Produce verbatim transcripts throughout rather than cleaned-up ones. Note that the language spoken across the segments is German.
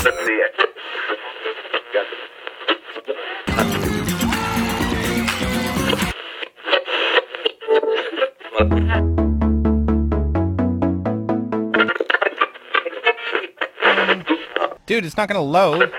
Dude, it's not gonna load.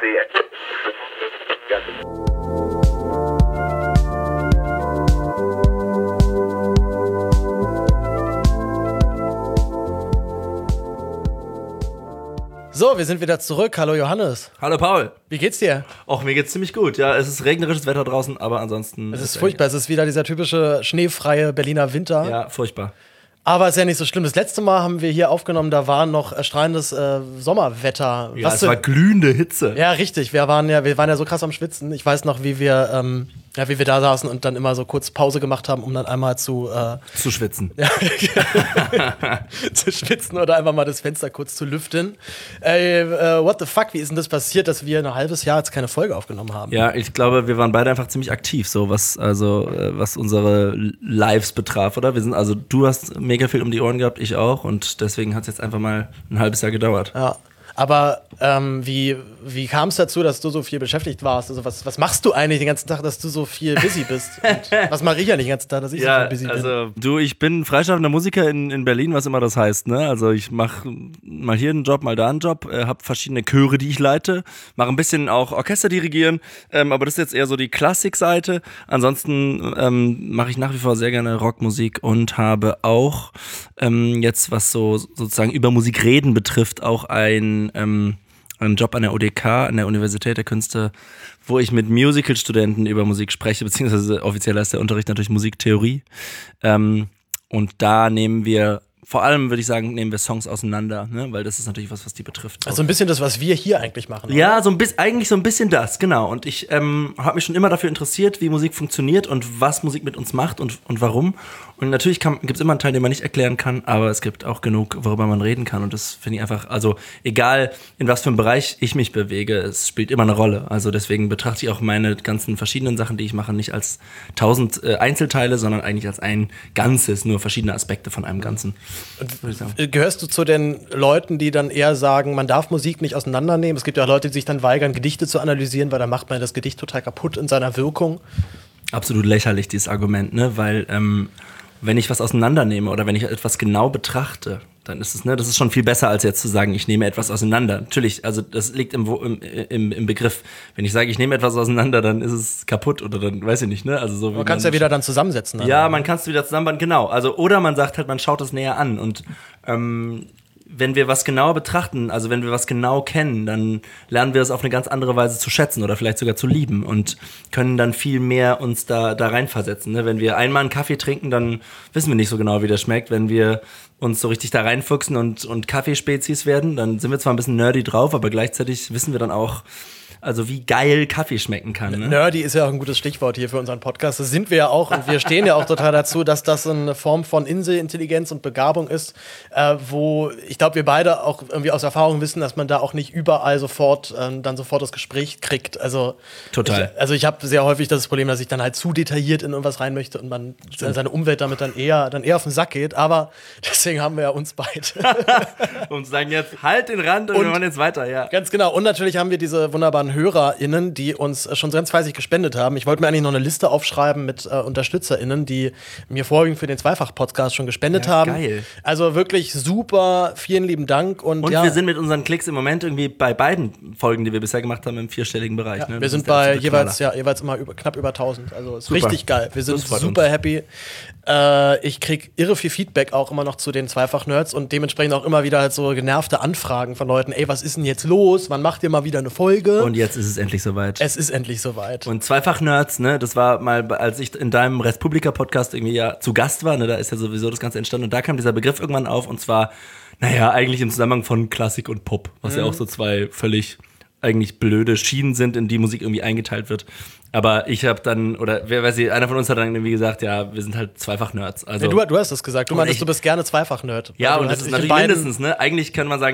So, wir sind wieder zurück. Hallo Johannes. Hallo Paul. Wie geht's dir? Och, mir geht's ziemlich gut. Ja, es ist regnerisches Wetter draußen, aber ansonsten... Es ist furchtbar. Es ist wieder dieser typische schneefreie Berliner Winter. Ja, furchtbar. Aber es ist ja nicht so schlimm. Das letzte Mal haben wir hier aufgenommen, da war noch erstrahlendes äh, Sommerwetter. Ja, Was es du, war glühende Hitze. Ja, richtig. Wir waren ja, wir waren ja so krass am Schwitzen. Ich weiß noch, wie wir, ähm, ja, wie wir da saßen und dann immer so kurz Pause gemacht haben, um dann einmal zu äh, zu schwitzen. Ja, zu schwitzen oder einfach mal das Fenster kurz zu lüften. Ey, äh, what the fuck, wie ist denn das passiert, dass wir ein halbes Jahr jetzt keine Folge aufgenommen haben? Ja, ich glaube, wir waren beide einfach ziemlich aktiv, so was, also, äh, was unsere Lives betraf, oder? Wir sind, also du hast mega viel um die Ohren gehabt, ich auch, und deswegen hat es jetzt einfach mal ein halbes Jahr gedauert. Ja. Aber ähm, wie, wie kam es dazu, dass du so viel beschäftigt warst? Also was, was machst du eigentlich den ganzen Tag, dass du so viel busy bist? Und was mache ich ja nicht den ganzen Tag, dass ich ja, so viel busy also, bin? Du, ich bin freischaffender Musiker in, in Berlin, was immer das heißt. Ne? Also ich mache mal hier einen Job, mal da einen Job, äh, habe verschiedene Chöre, die ich leite, mache ein bisschen auch Orchester dirigieren, ähm, aber das ist jetzt eher so die Klassikseite. Ansonsten ähm, mache ich nach wie vor sehr gerne Rockmusik und habe auch ähm, jetzt, was so sozusagen über Musik reden betrifft, auch ein Ähm, einen Job an der U D K, an der Universität der Künste, wo ich mit Musical-Studenten über Musik spreche, beziehungsweise offiziell heißt der Unterricht natürlich Musiktheorie. Ähm, und da nehmen wir, vor allem würde ich sagen, nehmen wir Songs auseinander, ne? Weil das ist natürlich was, was die betrifft. Also ein bisschen das, was wir hier eigentlich machen. Oder? Ja, so ein bisschen, eigentlich so ein bisschen das, genau. Und ich ähm, habe mich schon immer dafür interessiert, wie Musik funktioniert und was Musik mit uns macht und, und warum. Und natürlich gibt es immer einen Teil, den man nicht erklären kann, aber es gibt auch genug, worüber man reden kann. Und das finde ich einfach, also egal in was für einem Bereich ich mich bewege, es spielt immer eine Rolle. Also deswegen betrachte ich auch meine ganzen verschiedenen Sachen, die ich mache, nicht als tausend äh, Einzelteile, sondern eigentlich als ein Ganzes, nur verschiedene Aspekte von einem Ganzen. Und gehörst du zu den Leuten, die dann eher sagen, man darf Musik nicht auseinandernehmen? Es gibt ja auch Leute, die sich dann weigern, Gedichte zu analysieren, weil dann macht man das Gedicht total kaputt in seiner Wirkung. Absolut lächerlich, dieses Argument, ne? Weil ähm, wenn ich was auseinandernehme oder wenn ich etwas genau betrachte, dann ist es, ne, das ist schon viel besser, als jetzt zu sagen, ich nehme etwas auseinander. Natürlich, also das liegt im, im, im, im Begriff. Wenn ich sage, ich nehme etwas auseinander, dann ist es kaputt oder dann, weiß ich nicht, ne? Also so, man kann es ja wieder dann zusammensetzen. Ja, oder? Man kann es wieder zusammenbauen, genau. Also, oder man sagt halt, man schaut es näher an und ähm, wenn wir was genauer betrachten, also wenn wir was genau kennen, dann lernen wir es auf eine ganz andere Weise zu schätzen oder vielleicht sogar zu lieben und können dann viel mehr uns da, da reinversetzen. Ne? Wenn wir einmal einen Kaffee trinken, dann wissen wir nicht so genau, wie der schmeckt. Wenn wir uns so richtig da reinfuchsen und, und Kaffeespezies werden, dann sind wir zwar ein bisschen nerdy drauf, aber gleichzeitig wissen wir dann auch, also wie geil Kaffee schmecken kann. Ne? Nerdy ist ja auch ein gutes Stichwort hier für unseren Podcast. Das sind wir ja auch und wir stehen ja auch total dazu, dass das eine Form von Inselintelligenz und Begabung ist, äh, wo ich glaube, wir beide auch irgendwie aus Erfahrung wissen, dass man da auch nicht überall sofort ähm, dann sofort das Gespräch kriegt. Also total. Ich, also ich habe sehr häufig das Problem, dass ich dann halt zu detailliert in irgendwas rein möchte und man Stimmt. seine Umwelt damit dann eher dann eher auf den Sack geht. Aber deswegen haben wir ja uns beide. Und sagen jetzt, halt den Rand und, und wir machen jetzt weiter, ja. Ganz genau. Und natürlich haben wir diese wunderbaren HörerInnen, die uns schon ganz fleißig gespendet haben. Ich wollte mir eigentlich noch eine Liste aufschreiben mit äh, UnterstützerInnen, die mir vorwiegend für den Zweifach-Podcast schon gespendet ja, haben. Geil. Also wirklich super, vielen lieben Dank. Und, und ja, wir sind mit unseren Klicks im Moment irgendwie bei beiden Folgen, die wir bisher gemacht haben, im vierstelligen Bereich. Ja, ne? wir sind bei jeweils, ja, jeweils immer über, knapp über tausend. Also ist super. Richtig geil. Wir sind super uns. happy. Äh, ich krieg irre viel Feedback auch immer noch zu den Zweifach-Nerds und dementsprechend auch immer wieder halt so genervte Anfragen von Leuten. Ey, was ist denn jetzt los? Wann macht ihr mal wieder eine Folge? Und jetzt ist es endlich soweit. Es ist endlich soweit. Und Zweifach-Nerds, ne, das war mal, als ich in deinem Respublika-Podcast irgendwie ja zu Gast war, ne, da ist ja sowieso das Ganze entstanden und da kam dieser Begriff irgendwann auf und zwar, naja, eigentlich im Zusammenhang von Klassik und Pop, was mhm. ja auch so zwei völlig eigentlich blöde Schienen sind, in die Musik irgendwie eingeteilt wird. Aber ich habe dann, oder wer weiß ich, einer von uns hat dann irgendwie gesagt, ja, wir sind halt Zweifach-Nerds. Also, ja, du, du hast das gesagt. Du meintest, ich, du bist gerne Zweifach-Nerd. Ja, also, und das ist natürlich mindestens, ne? Eigentlich kann man sagen,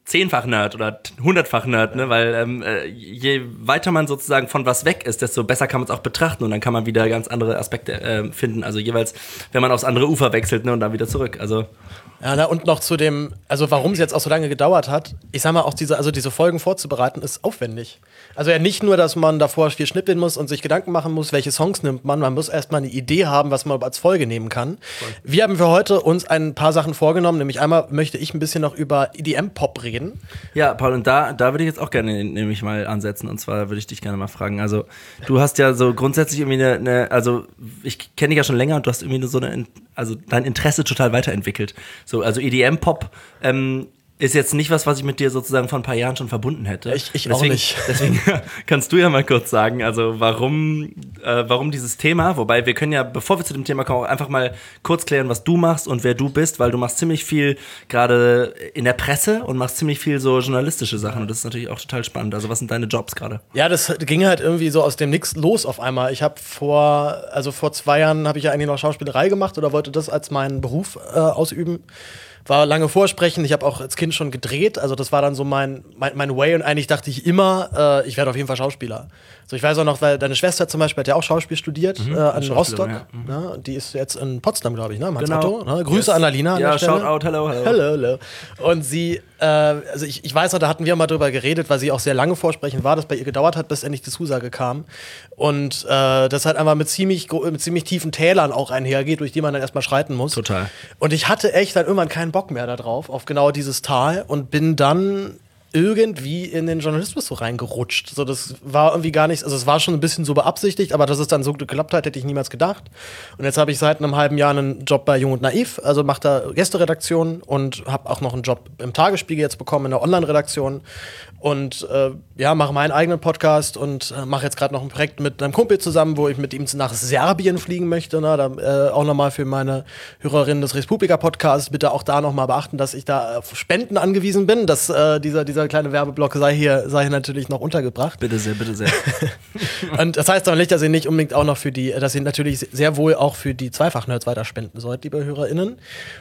zehnfach Nerd oder hundertfach Nerd, ne? Weil ähm, je weiter man sozusagen von was weg ist, desto besser kann man es auch betrachten und dann kann man wieder ganz andere Aspekte äh, finden. Also jeweils, wenn man aufs andere Ufer wechselt, ne, und dann wieder zurück. Also ja, na, und noch zu dem, also warum es jetzt auch so lange gedauert hat, ich sag mal, auch diese, also diese Folgen vorzubereiten, ist aufwendig. Also ja nicht nur, dass man davor viel schnippeln muss und sich Gedanken machen muss, welche Songs nimmt man, man muss erstmal eine Idee haben, was man als Folge nehmen kann. Voll. Wir haben für heute uns ein paar Sachen vorgenommen, nämlich einmal möchte ich ein bisschen noch über E D M-Pop reden. Ja, Paul, und da, da würde ich jetzt auch gerne nämlich mal ansetzen, und zwar würde ich dich gerne mal fragen, also du hast ja so grundsätzlich irgendwie eine, eine also ich kenne dich ja schon länger und du hast irgendwie so eine, also dein Interesse total weiterentwickelt. So, also E D M-Pop ähm, ist jetzt nicht was, was ich mit dir sozusagen vor ein paar Jahren schon verbunden hätte. Ich, ich deswegen, auch nicht. Deswegen kannst du ja mal kurz sagen, also warum, äh, warum dieses Thema, wobei wir können ja, bevor wir zu dem Thema kommen, auch einfach mal kurz klären, was du machst und wer du bist, weil du machst ziemlich viel gerade in der Presse und machst ziemlich viel so journalistische Sachen und das ist natürlich auch total spannend. Also was sind deine Jobs gerade? Ja, das ging halt irgendwie so aus dem Nix los auf einmal. Ich habe vor, also vor zwei Jahren habe ich ja eigentlich noch Schauspielerei gemacht oder wollte das als meinen Beruf äh, ausüben. War lange Vorsprechen, ich habe auch als Kind schon gedreht, also das war dann so mein, mein, mein Way und eigentlich dachte ich immer, äh, ich werde auf jeden Fall Schauspieler. So, ich weiß auch noch, weil deine Schwester zum Beispiel hat ja auch Schauspiel studiert, mhm, äh, an Rostock. Ja. Mhm. Ja, die ist jetzt in Potsdam, glaube ich, ne? Genau. Ne? Grüße yes. an Alina. Ja, shout out, hello, hello. Hello, hello. Und sie, äh, also ich, ich weiß noch, da hatten wir mal drüber geredet, weil sie auch sehr lange Vorsprechen war, dass bei ihr gedauert hat, bis endlich die Zusage kam. Und äh, das halt einfach mit ziemlich, mit ziemlich tiefen Tälern auch einhergeht, durch die man dann erstmal schreiten muss. Total. Und ich hatte echt dann irgendwann keinen Bock mehr da drauf, auf genau dieses Tal und bin dann irgendwie in den Journalismus so reingerutscht. So, das war irgendwie gar nichts, also es war schon ein bisschen so beabsichtigt, aber dass es dann so geklappt hat, hätte ich niemals gedacht. Und jetzt habe ich seit einem halben Jahr einen Job bei Jung und Naiv, also mache da Gästeredaktion und habe auch noch einen Job im Tagesspiegel jetzt bekommen, in der Online-Redaktion und äh, ja, mache meinen eigenen Podcast und äh, mache jetzt gerade noch ein Projekt mit einem Kumpel zusammen, wo ich mit ihm nach Serbien fliegen möchte. Ne? Da, äh, auch nochmal für meine Hörerinnen des Respublika-Podcasts bitte auch da nochmal beachten, dass ich da auf Spenden angewiesen bin, dass äh, dieser, dieser kleine Werbeblock sei hier, sei hier natürlich noch untergebracht. Bitte sehr, bitte sehr. Und das heißt aber nicht, dass ihr nicht unbedingt auch noch für die, dass ihr natürlich sehr wohl auch für die Zweifach-Nerds weiter spenden sollt, liebe HörerInnen.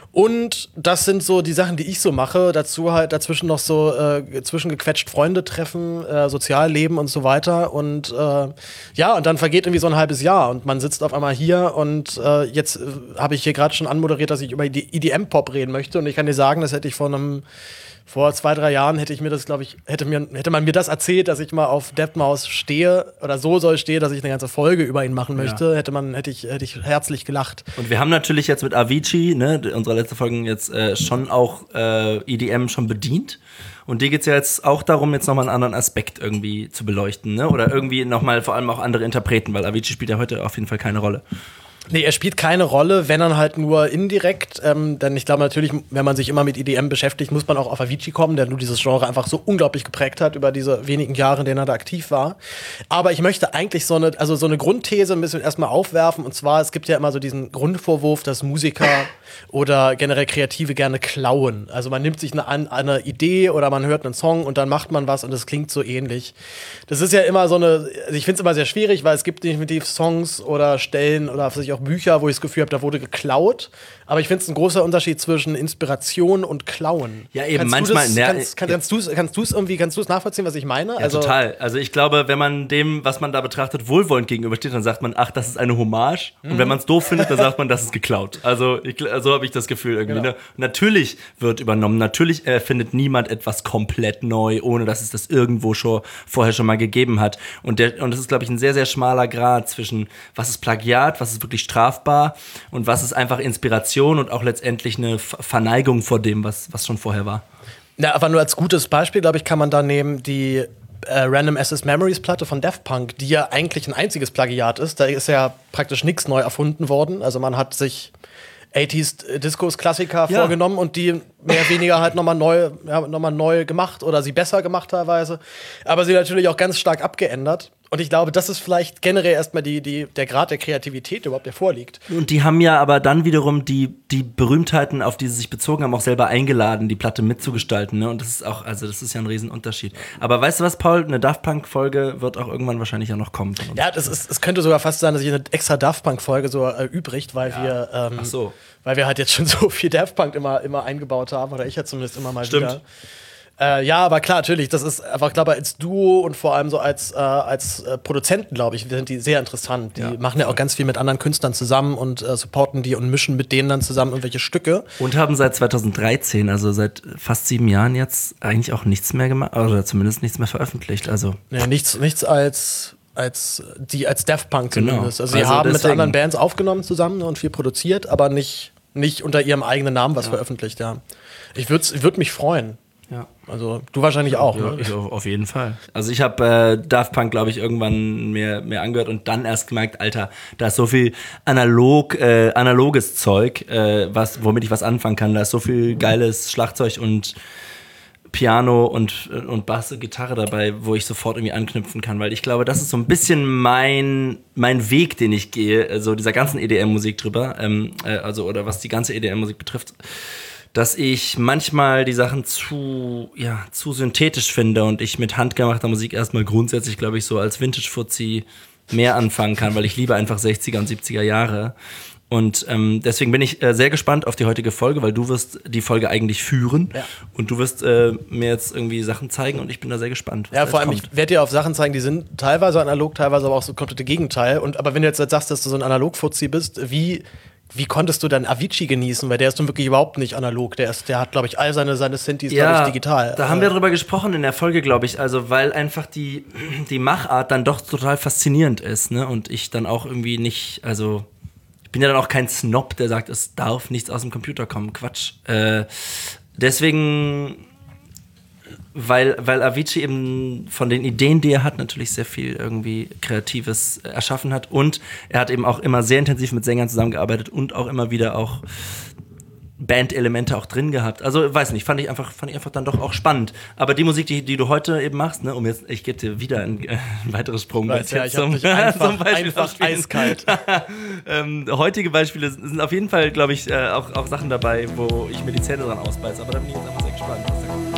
Und das sind so die Sachen, die ich so mache. Dazu halt dazwischen noch so äh, zwischengequetscht Freunde treffen, äh, Sozialleben und so weiter. Und äh, ja, und dann vergeht irgendwie so ein halbes Jahr und man sitzt auf einmal hier und äh, jetzt äh, habe ich hier gerade schon anmoderiert, dass ich über die E D M-Pop reden möchte. Und ich kann dir sagen, das hätte ich vor einem Vor zwei, drei Jahren hätte ich mir das, glaube ich, hätte, mir, hätte man mir das erzählt, dass ich mal auf deadmau five stehe oder so soll stehe, dass ich eine ganze Folge über ihn machen möchte, ja. hätte man, hätte ich, hätte ich herzlich gelacht. Und wir haben natürlich jetzt mit Avicii, ne, unsere letzte Folge jetzt äh, schon auch äh, E D M schon bedient. Und dir geht's ja jetzt auch darum, jetzt nochmal einen anderen Aspekt irgendwie zu beleuchten, ne? Oder irgendwie nochmal vor allem auch andere Interpreten, weil Avicii spielt ja heute auf jeden Fall keine Rolle. Nee, er spielt keine Rolle, wenn dann halt nur indirekt. Ähm, denn ich glaube natürlich, wenn man sich immer mit E D M beschäftigt, muss man auch auf Avicii kommen, der nur dieses Genre einfach so unglaublich geprägt hat über diese wenigen Jahre, in denen er da aktiv war. Aber ich möchte eigentlich so eine, also so eine Grundthese ein bisschen erstmal aufwerfen. Und zwar, es gibt ja immer so diesen Grundvorwurf, dass Musiker oder generell Kreative gerne klauen. Also man nimmt sich eine, eine Idee oder man hört einen Song und dann macht man was und es klingt so ähnlich. Das ist ja immer so eine, also ich finde es immer sehr schwierig, weil es gibt definitiv Songs oder Stellen oder sich auch Bücher, wo ich das Gefühl habe, da wurde geklaut. Aber ich finde es ein großer Unterschied zwischen Inspiration und Klauen. Ja, eben, kannst manchmal. Du das, ja, kannst, kann, kannst du es kannst du's irgendwie, kannst du es nachvollziehen, was ich meine? Ja, also, total. Also ich glaube, wenn man dem, was man da betrachtet, wohlwollend gegenübersteht, dann sagt man, ach, das ist eine Hommage. Mhm. Und wenn man es doof findet, dann sagt man, das ist geklaut. Also ich, so habe ich das Gefühl irgendwie. Genau. Ne? Natürlich wird übernommen. Natürlich erfindet niemand etwas komplett neu, ohne dass es das irgendwo schon vorher schon mal gegeben hat. Und der, und das ist, glaube ich, ein sehr, sehr schmaler Grad zwischen, was ist Plagiat, was ist wirklich strafbar und was ist einfach Inspiration und auch letztendlich eine Verneigung vor dem, was, was schon vorher war. Na, aber nur als gutes Beispiel, glaube ich, kann man da nehmen die äh, Random Access Memories Platte von Daft Punk, die ja eigentlich ein einziges Plagiat ist. Da ist ja praktisch nichts neu erfunden worden. Also man hat sich achtziger Discos-Klassiker ja. vorgenommen und die mehr oder weniger halt nochmal neu, ja, noch mal neu gemacht oder sie besser gemacht teilweise. Aber sie natürlich auch ganz stark abgeändert. Und ich glaube, das ist vielleicht generell erstmal die, die, der Grad der Kreativität überhaupt, der vorliegt. Und die haben ja aber dann wiederum die, die Berühmtheiten, auf die sie sich bezogen haben, auch selber eingeladen, die Platte mitzugestalten. Ne? Und das ist auch, also das ist ja ein Riesenunterschied. Aber weißt du was, Paul? Eine Daft Punk-Folge wird auch irgendwann wahrscheinlich auch noch kommen. Ja, das ist, es könnte sogar fast sein, dass sich eine extra Daft Punk-Folge so erübrigt, weil ja. wir ähm, Ach so. weil wir halt jetzt schon so viel Daft Punk immer, immer eingebaut haben, oder ich ja zumindest immer mal Stimmt. wieder. Äh, ja, aber klar, natürlich, das ist einfach, glaube ich, als Duo und vor allem so als, äh, als äh, Produzenten, glaube ich, sind die sehr interessant. Die Ja. machen ja auch ganz viel mit anderen Künstlern zusammen und äh, supporten die und mischen mit denen dann zusammen irgendwelche Stücke. Und haben seit zweitausenddreizehn, also seit fast sieben Jahren jetzt, eigentlich auch nichts mehr gemacht, oder zumindest nichts mehr veröffentlicht. Also Ja, nichts, nichts als, als die als Daft Punk Genau. zumindest. Also, sie Also haben deswegen- mit anderen Bands aufgenommen zusammen und viel produziert, aber nicht, nicht unter ihrem eigenen Namen was veröffentlicht, ja. Ich würde würd mich freuen. ja. Also, du wahrscheinlich auch, Ja, ne? ich auf, auf jeden Fall. Also ich habe äh, Daft Punk, glaube ich, irgendwann mehr, mehr angehört und dann erst gemerkt, Alter, da ist so viel analog, äh, analoges Zeug, äh, was, womit ich was anfangen kann. Da ist so viel geiles Schlagzeug und Piano und, und Bass, Gitarre dabei, wo ich sofort irgendwie anknüpfen kann, weil ich glaube, das ist so ein bisschen mein, mein Weg, den ich gehe, so also dieser ganzen E D M-Musik drüber, ähm, äh, also oder was die ganze E D M-Musik betrifft, dass ich manchmal die Sachen zu, ja, zu synthetisch finde und ich mit handgemachter Musik erstmal grundsätzlich, glaube ich, so als Vintage-Fuzzi mehr anfangen kann, weil ich liebe einfach sechziger und siebziger Jahre. Und ähm, deswegen bin ich äh, sehr gespannt auf die heutige Folge, weil du wirst die Folge eigentlich führen Ja. und du wirst äh, mir jetzt irgendwie Sachen zeigen und ich bin da sehr gespannt, was Ja, da vor jetzt allem, kommt. ich werde dir auf Sachen zeigen, die sind teilweise analog, teilweise aber auch so komplette Gegenteil. Und, aber wenn du jetzt sagst, dass du so ein Analog-Fuzzi bist, wie, wie konntest du dann Avicii genießen? Weil der ist nun wirklich überhaupt nicht analog. Der, ist, der hat, glaube ich, all seine, seine Synthes, glaube ich, digital. Da haben wir drüber gesprochen in der Folge, glaube ich, also weil einfach die, die Machart dann doch total faszinierend ist, ne? Und ich dann auch irgendwie nicht, also ich bin ja dann auch kein Snob, der sagt, es darf nichts aus dem Computer kommen. Quatsch. Äh, deswegen, weil, weil Avicii eben von den Ideen, die er hat, natürlich sehr viel irgendwie Kreatives erschaffen hat. Und er hat eben auch immer sehr intensiv mit Sängern zusammengearbeitet und auch immer wieder auch Band-Elemente auch drin gehabt. Also, weiß nicht, fand ich einfach, fand ich einfach dann doch auch spannend. Aber die Musik, die, die du heute eben machst, ne, um jetzt, ich gebe dir wieder ein, äh, ein weiteres Sprungbrett. Ja, ich hab dich einfach, einfach eiskalt. ähm, heutige Beispiele sind auf jeden Fall, glaube ich, äh, auch, auch Sachen dabei, wo ich mir die Zähne dran ausbeiße. Aber da bin ich jetzt einfach sehr gespannt, was da kommt.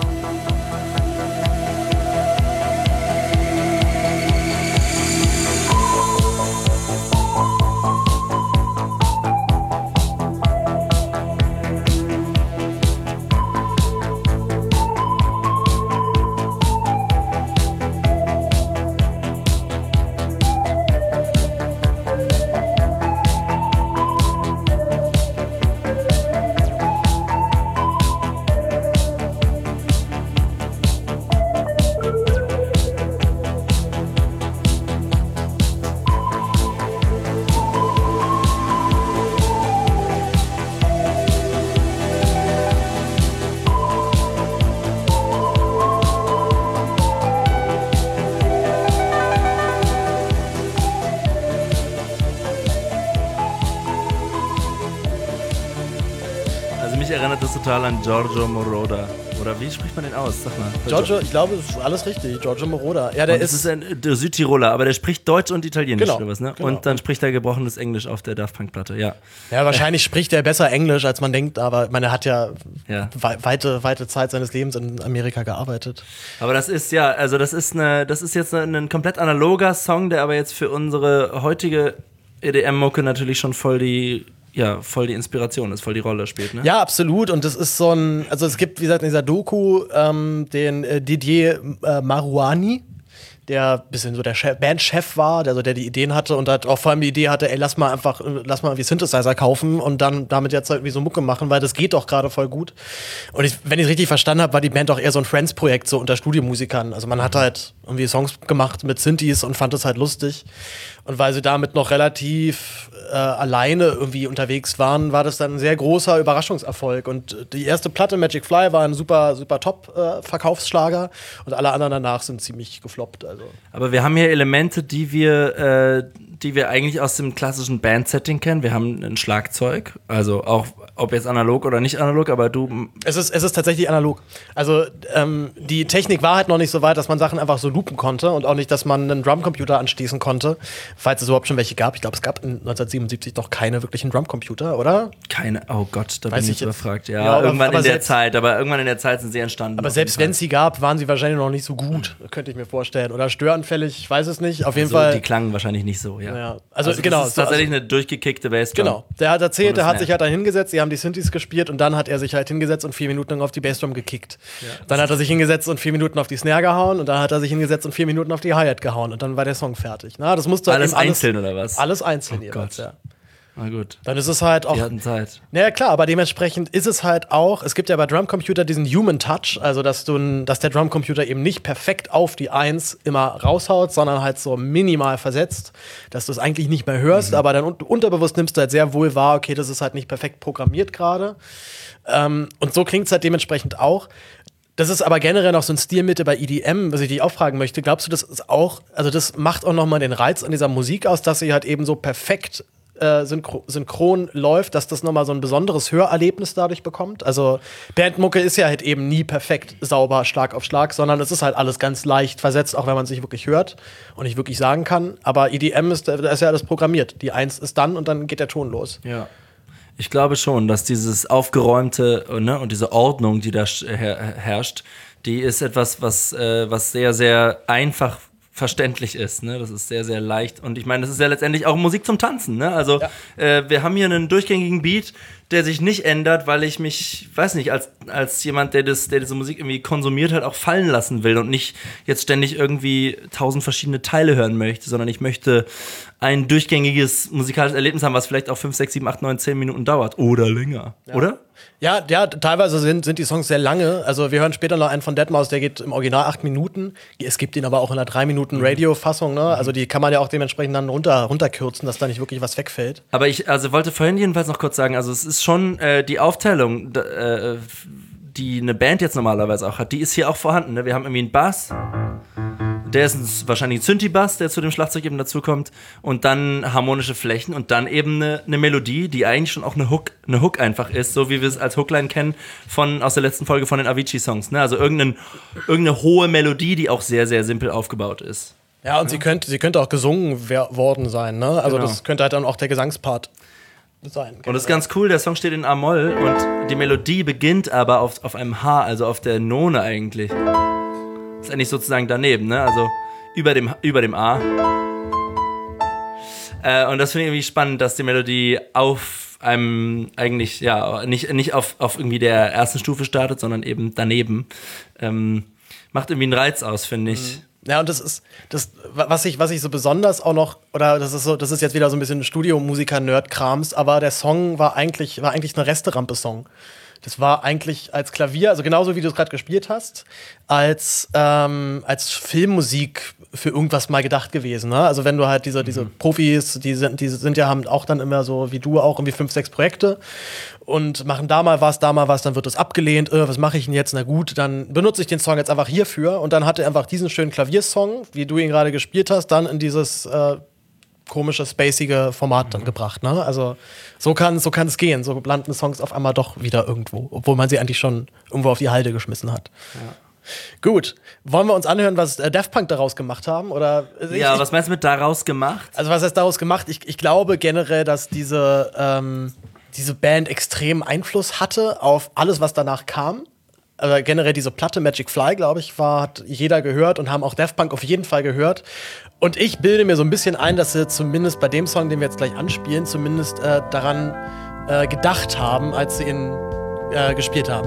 Mich erinnert das total an Giorgio Moroder. Oder wie spricht man den aus? Sag mal. Giorgio, ich glaube, das ist alles richtig. Giorgio Moroder. Ja, der und das ist. ist ein der Südtiroler, aber der spricht Deutsch und Italienisch Genau, oder was, ne? genau. Und dann spricht er gebrochenes Englisch auf der Daft Punk-Platte, ja. Ja, wahrscheinlich spricht er besser Englisch, als man denkt, aber ich meine, er hat ja, Ja. wei- weite, weite Zeit seines Lebens in Amerika gearbeitet. Aber das ist ja, also das ist eine, das ist jetzt ein, ein komplett analoger Song, der aber jetzt für unsere heutige E D M-Mucke natürlich schon voll die, ja, voll die Inspiration ist, voll die Rolle spielt, ne? Ja, absolut. Und das ist so ein, also es gibt, wie gesagt, in dieser Doku ähm, den äh, Didier äh, Marouani, der ein bisschen so der Chef, Bandchef war, der so der die Ideen hatte und hat auch vor allem die Idee hatte, ey, lass mal einfach, lass mal irgendwie Synthesizer kaufen und dann damit jetzt irgendwie so Mucke machen, weil das geht doch gerade voll gut. Und ich, wenn ich es richtig verstanden habe, war die Band auch eher so ein Friends-Projekt, so unter Studiomusikern. Also man hat halt irgendwie Songs gemacht mit Synthes und fand es halt lustig. Und weil sie damit noch relativ äh, alleine irgendwie unterwegs waren, war das dann ein sehr großer Überraschungserfolg. Und die erste Platte, Magic Fly, war ein super, super Top-Verkaufsschlager. und alle anderen danach sind ziemlich gefloppt. Also. Aber wir haben hier Elemente, die wir, äh, die wir eigentlich aus dem klassischen Band-Setting kennen. Wir haben ein Schlagzeug, also auch, ob jetzt analog oder nicht analog, aber du. Es ist, es ist tatsächlich analog. Also ähm, die Technik war halt noch nicht so weit, dass man Sachen einfach so loopen konnte und auch nicht, dass man einen Drumcomputer anschließen konnte, falls es überhaupt schon welche gab. Ich glaube, es gab in neunzehnhundertsiebenundsiebzig doch keine wirklichen Drumcomputer, oder? Keine, oh Gott, da Weiß bin ich ich jetzt. überfragt. Ja, Ja, aber- irgendwann aber in der selbst- Zeit, aber irgendwann in der Zeit sind sie entstanden. Aber auf selbst jeden wenn es sie gab, waren sie wahrscheinlich noch nicht so gut, könnte ich mir vorstellen. Oder störanfällig, ich weiß es nicht. Auf jeden Fall. Fall. So, die klangen wahrscheinlich nicht so, ja. ja. Ja, also, Also genau. das ist so, tatsächlich also, eine durchgekickte Bassdrum. Genau. Der hat erzählt, Und der das hat sich halt dann hingesetzt, sie haben die Synthes gespielt und dann hat er sich halt hingesetzt und vier Minuten lang auf die Bassdrum gekickt. Dann hat er sich hingesetzt und vier Minuten auf die Snare gehauen und dann hat er sich hingesetzt und vier Minuten auf die Hi-Hat gehauen und dann war der Song fertig. Na, das musste halt Alles eben einzeln oder was? Alles einzeln Oh jeweils, Gott. ja. Na gut. Dann ist es halt auch. Wir hatten Zeit. Naja, klar, aber dementsprechend ist es halt auch, es gibt ja bei Drumcomputer diesen Human Touch, also dass du, n- dass der Drumcomputer eben nicht perfekt auf die Eins immer raushaut, sondern halt so minimal versetzt, dass du es eigentlich nicht mehr hörst, aber dann un unterbewusst nimmst du halt sehr wohl wahr, okay, das ist halt nicht perfekt programmiert gerade. Ähm, und so klingt es halt dementsprechend auch. Das ist aber generell noch so ein Stilmittel bei E D M, was ich dich auch fragen möchte. Glaubst du, das ist auch, also das macht auch noch mal den Reiz an dieser Musik aus, dass sie halt eben so perfekt äh, synchro synchron läuft, dass das noch mal so ein besonderes Hörerlebnis dadurch bekommt? Also Bandmucke ist ja halt eben nie perfekt sauber, Schlag auf Schlag, sondern es ist halt alles ganz leicht versetzt, auch wenn man es nicht wirklich hört und nicht wirklich sagen kann. Aber E D M ist, da ist ja alles programmiert. Die Eins ist dann und dann geht der Ton los. Ja. Ich glaube schon, dass dieses Aufgeräumte, ne, und diese Ordnung, die da sch- her herrscht, die ist etwas, was, äh, was sehr, sehr einfach verständlich ist. Ne? Das ist sehr, sehr leicht. Und ich meine, das ist ja letztendlich auch Musik zum Tanzen. Ne? Also Ja. äh, wir haben hier einen durchgängigen Beat, der sich nicht ändert, weil ich mich, weiß nicht, als, als jemand, der, das, der diese Musik irgendwie konsumiert hat, auch fallen lassen will und nicht jetzt ständig irgendwie tausend verschiedene Teile hören möchte, sondern ich möchte ein durchgängiges musikalisches Erlebnis haben, was vielleicht auch fünf, sechs, sieben, acht, neun, zehn Minuten dauert. Oder länger. Oder? Ja, ja, teilweise sind, sind die Songs sehr lange. Also wir hören später noch einen von deadmau five, der geht im Original acht Minuten. Es gibt ihn aber auch in einer drei Minuten Radio-Fassung. Ne? Also die kann man ja auch dementsprechend dann runter, runterkürzen, dass da nicht wirklich was wegfällt. Aber ich also wollte vorhin jedenfalls noch kurz sagen, also es ist schon äh, die Aufteilung, d- äh, die eine Band jetzt normalerweise auch hat, die ist hier auch vorhanden. Ne? Wir haben irgendwie einen Bass, der ist ein, wahrscheinlich ein Synthi-Bass, der zu dem Schlagzeug eben dazukommt, und dann harmonische Flächen und dann eben eine, eine Melodie, die eigentlich schon auch eine Hook, eine Hook einfach ist, so wie wir es als Hookline kennen von aus der letzten Folge von den Avicii-Songs. Ne? Also irgendein, irgendeine hohe Melodie, die auch sehr, sehr simpel aufgebaut ist. Ja, und sie könnte, sie könnte auch gesungen wer- worden sein. Ne? Also Genau. das könnte halt dann auch der Gesangspart sein. Und das ist ganz cool, der Song steht in A-Moll und die Melodie beginnt aber auf, auf einem H, also auf der None eigentlich. Das ist eigentlich sozusagen daneben, ne? Also über dem, über dem A. Äh, und das finde ich irgendwie spannend, dass die Melodie auf einem eigentlich, ja, nicht, nicht auf, auf irgendwie der ersten Stufe startet, sondern eben daneben. Ähm, macht irgendwie einen Reiz aus, finde ich. Ja, und das ist das, was ich, was ich so besonders auch noch, oder das ist so, das ist jetzt wieder so ein bisschen Studiomusiker-Nerd-Krams, aber der Song war eigentlich, war eigentlich ein Resterampe-Song. Das war eigentlich als Klavier, also genauso wie du es gerade gespielt hast, als, ähm, als Filmmusik für irgendwas mal gedacht gewesen. Ne? Also wenn du halt diese, diese Profis, die sind, die sind ja haben auch dann immer so wie du auch irgendwie fünf, sechs Projekte und machen da mal was, da mal was, dann wird das abgelehnt. Äh, was mache ich denn jetzt? Na gut, dann benutze ich den Song jetzt einfach hierfür und dann hat er einfach diesen schönen Klaviersong, wie du ihn gerade gespielt hast, dann in dieses äh, komische, spacige Format dann gebracht. Ne? Also so kann so kann es gehen. So landen Songs auf einmal doch wieder irgendwo, obwohl man sie eigentlich schon irgendwo auf die Halde geschmissen hat. Ja. Gut, wollen wir uns anhören, was äh, Daft Punk daraus gemacht haben? Oder, also Ja, ich, was meinst du mit daraus gemacht? Also was heißt daraus gemacht? Ich, ich glaube generell, dass diese, ähm, diese Band extrem Einfluss hatte auf alles, was danach kam. Also generell diese Platte Magic Fly, glaube ich, war, hat jeder gehört und haben auch Daft Punk auf jeden Fall gehört. Und ich bilde mir so ein bisschen ein, dass sie zumindest bei dem Song, den wir jetzt gleich anspielen, zumindest äh, daran äh, gedacht haben, als sie ihn äh, gespielt haben.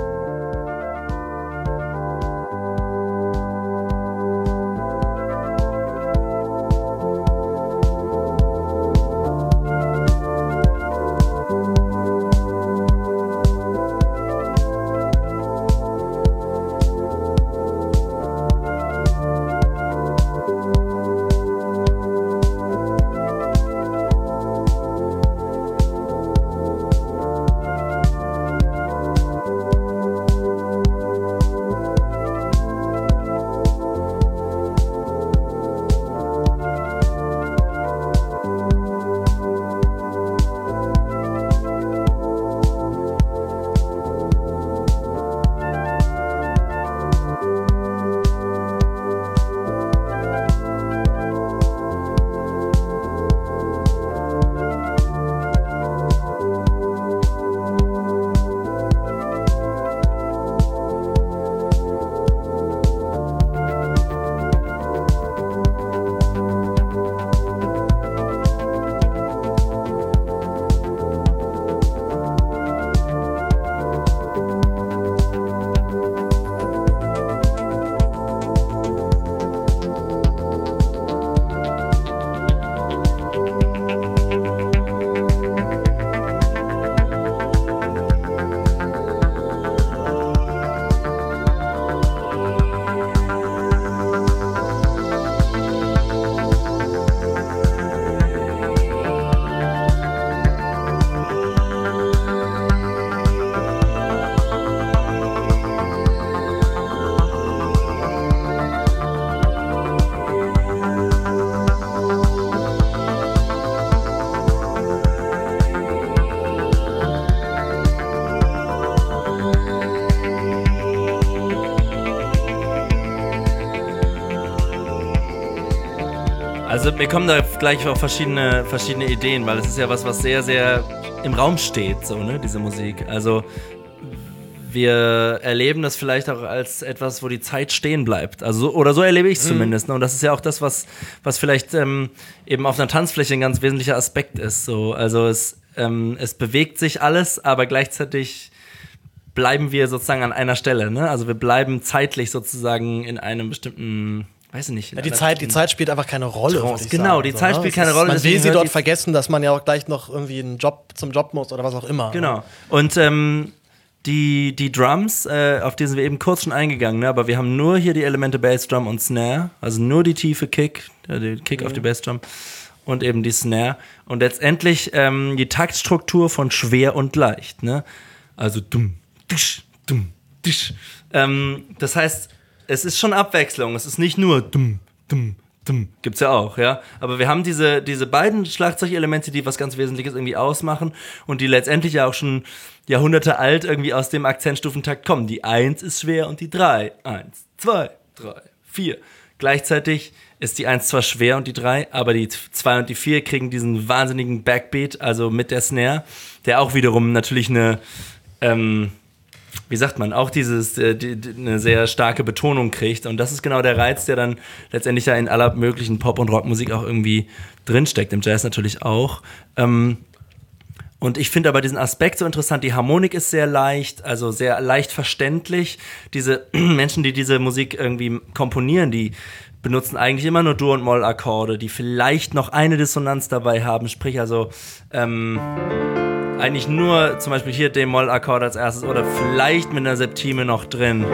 Also mir kommen da gleich auch verschiedene, verschiedene Ideen, weil es ist ja was, was sehr, sehr im Raum steht, so, ne, diese Musik. Also wir erleben das vielleicht auch als etwas, wo die Zeit stehen bleibt. Also, oder so erlebe ich es mhm. zumindest. Ne? Und das ist ja auch das, was, was vielleicht ähm, eben auf einer Tanzfläche ein ganz wesentlicher Aspekt ist. So. Also es, ähm, es bewegt sich alles, aber gleichzeitig bleiben wir sozusagen an einer Stelle. Ne? Also wir bleiben zeitlich sozusagen in einem bestimmten... Weiß ich nicht. Ja, die, Zeit, die Zeit spielt einfach keine Rolle. Trance, genau, sagen, die so, Zeit ne? spielt keine Rolle. Man will sie dort vergessen, dass man ja auch gleich noch irgendwie einen Job zum Job muss oder was auch immer. Genau. Ne? Und ähm, die, die Drums, äh, auf die sind wir eben kurz schon eingegangen, ne? Aber wir haben nur hier die Elemente Bassdrum und Snare, also nur die tiefe Kick, äh, die Kick mhm. auf die Bassdrum und eben die Snare. Und letztendlich ähm, die Taktstruktur von schwer und leicht, ne? Also dumm, tisch, dumm, tisch. Ähm, das heißt, es ist schon Abwechslung, es ist nicht nur dumm, dumm, dumm, gibt's ja auch, ja. Aber wir haben diese, diese beiden Schlagzeugelemente, die was ganz Wesentliches irgendwie ausmachen und die letztendlich ja auch schon Jahrhunderte alt irgendwie aus dem Akzentstufentakt kommen. Die Eins ist schwer und die Drei. Eins, zwei, drei, vier. Gleichzeitig ist die Eins zwar schwer und die Drei, aber die Zwei und die Vier kriegen diesen wahnsinnigen Backbeat, also mit der Snare, der auch wiederum natürlich eine, ähm, wie sagt man, auch dieses, äh, die, die, eine sehr starke Betonung kriegt. Und das ist genau der Reiz, der dann letztendlich ja in aller möglichen Pop- und Rockmusik auch irgendwie drinsteckt, im Jazz natürlich auch. Ähm, und ich finde aber diesen Aspekt so interessant, die Harmonik ist sehr leicht, also sehr leicht verständlich. Diese Menschen, die diese Musik irgendwie komponieren, die benutzen eigentlich immer nur Dur- und Moll-Akkorde, die vielleicht noch eine Dissonanz dabei haben, sprich also ähm, eigentlich nur zum Beispiel hier den Moll-Akkord als erstes oder vielleicht mit einer Septime noch drin.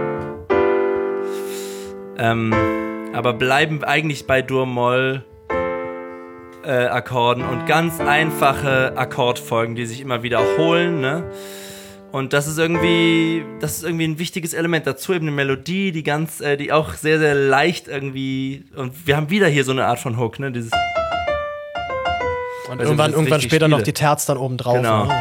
Ähm, aber bleiben eigentlich bei Dur-Moll äh, Akkorden und ganz einfache Akkordfolgen, die sich immer wiederholen, ne? Und das ist irgendwie, das ist irgendwie ein wichtiges Element. Dazu eben eine Melodie, die ganz, äh, die auch sehr, sehr leicht irgendwie, und wir haben wieder hier so eine Art von Hook, ne? Dieses Und irgendwann, irgendwann später spiele. Noch die Terz dann oben drauf. Genau. Ne?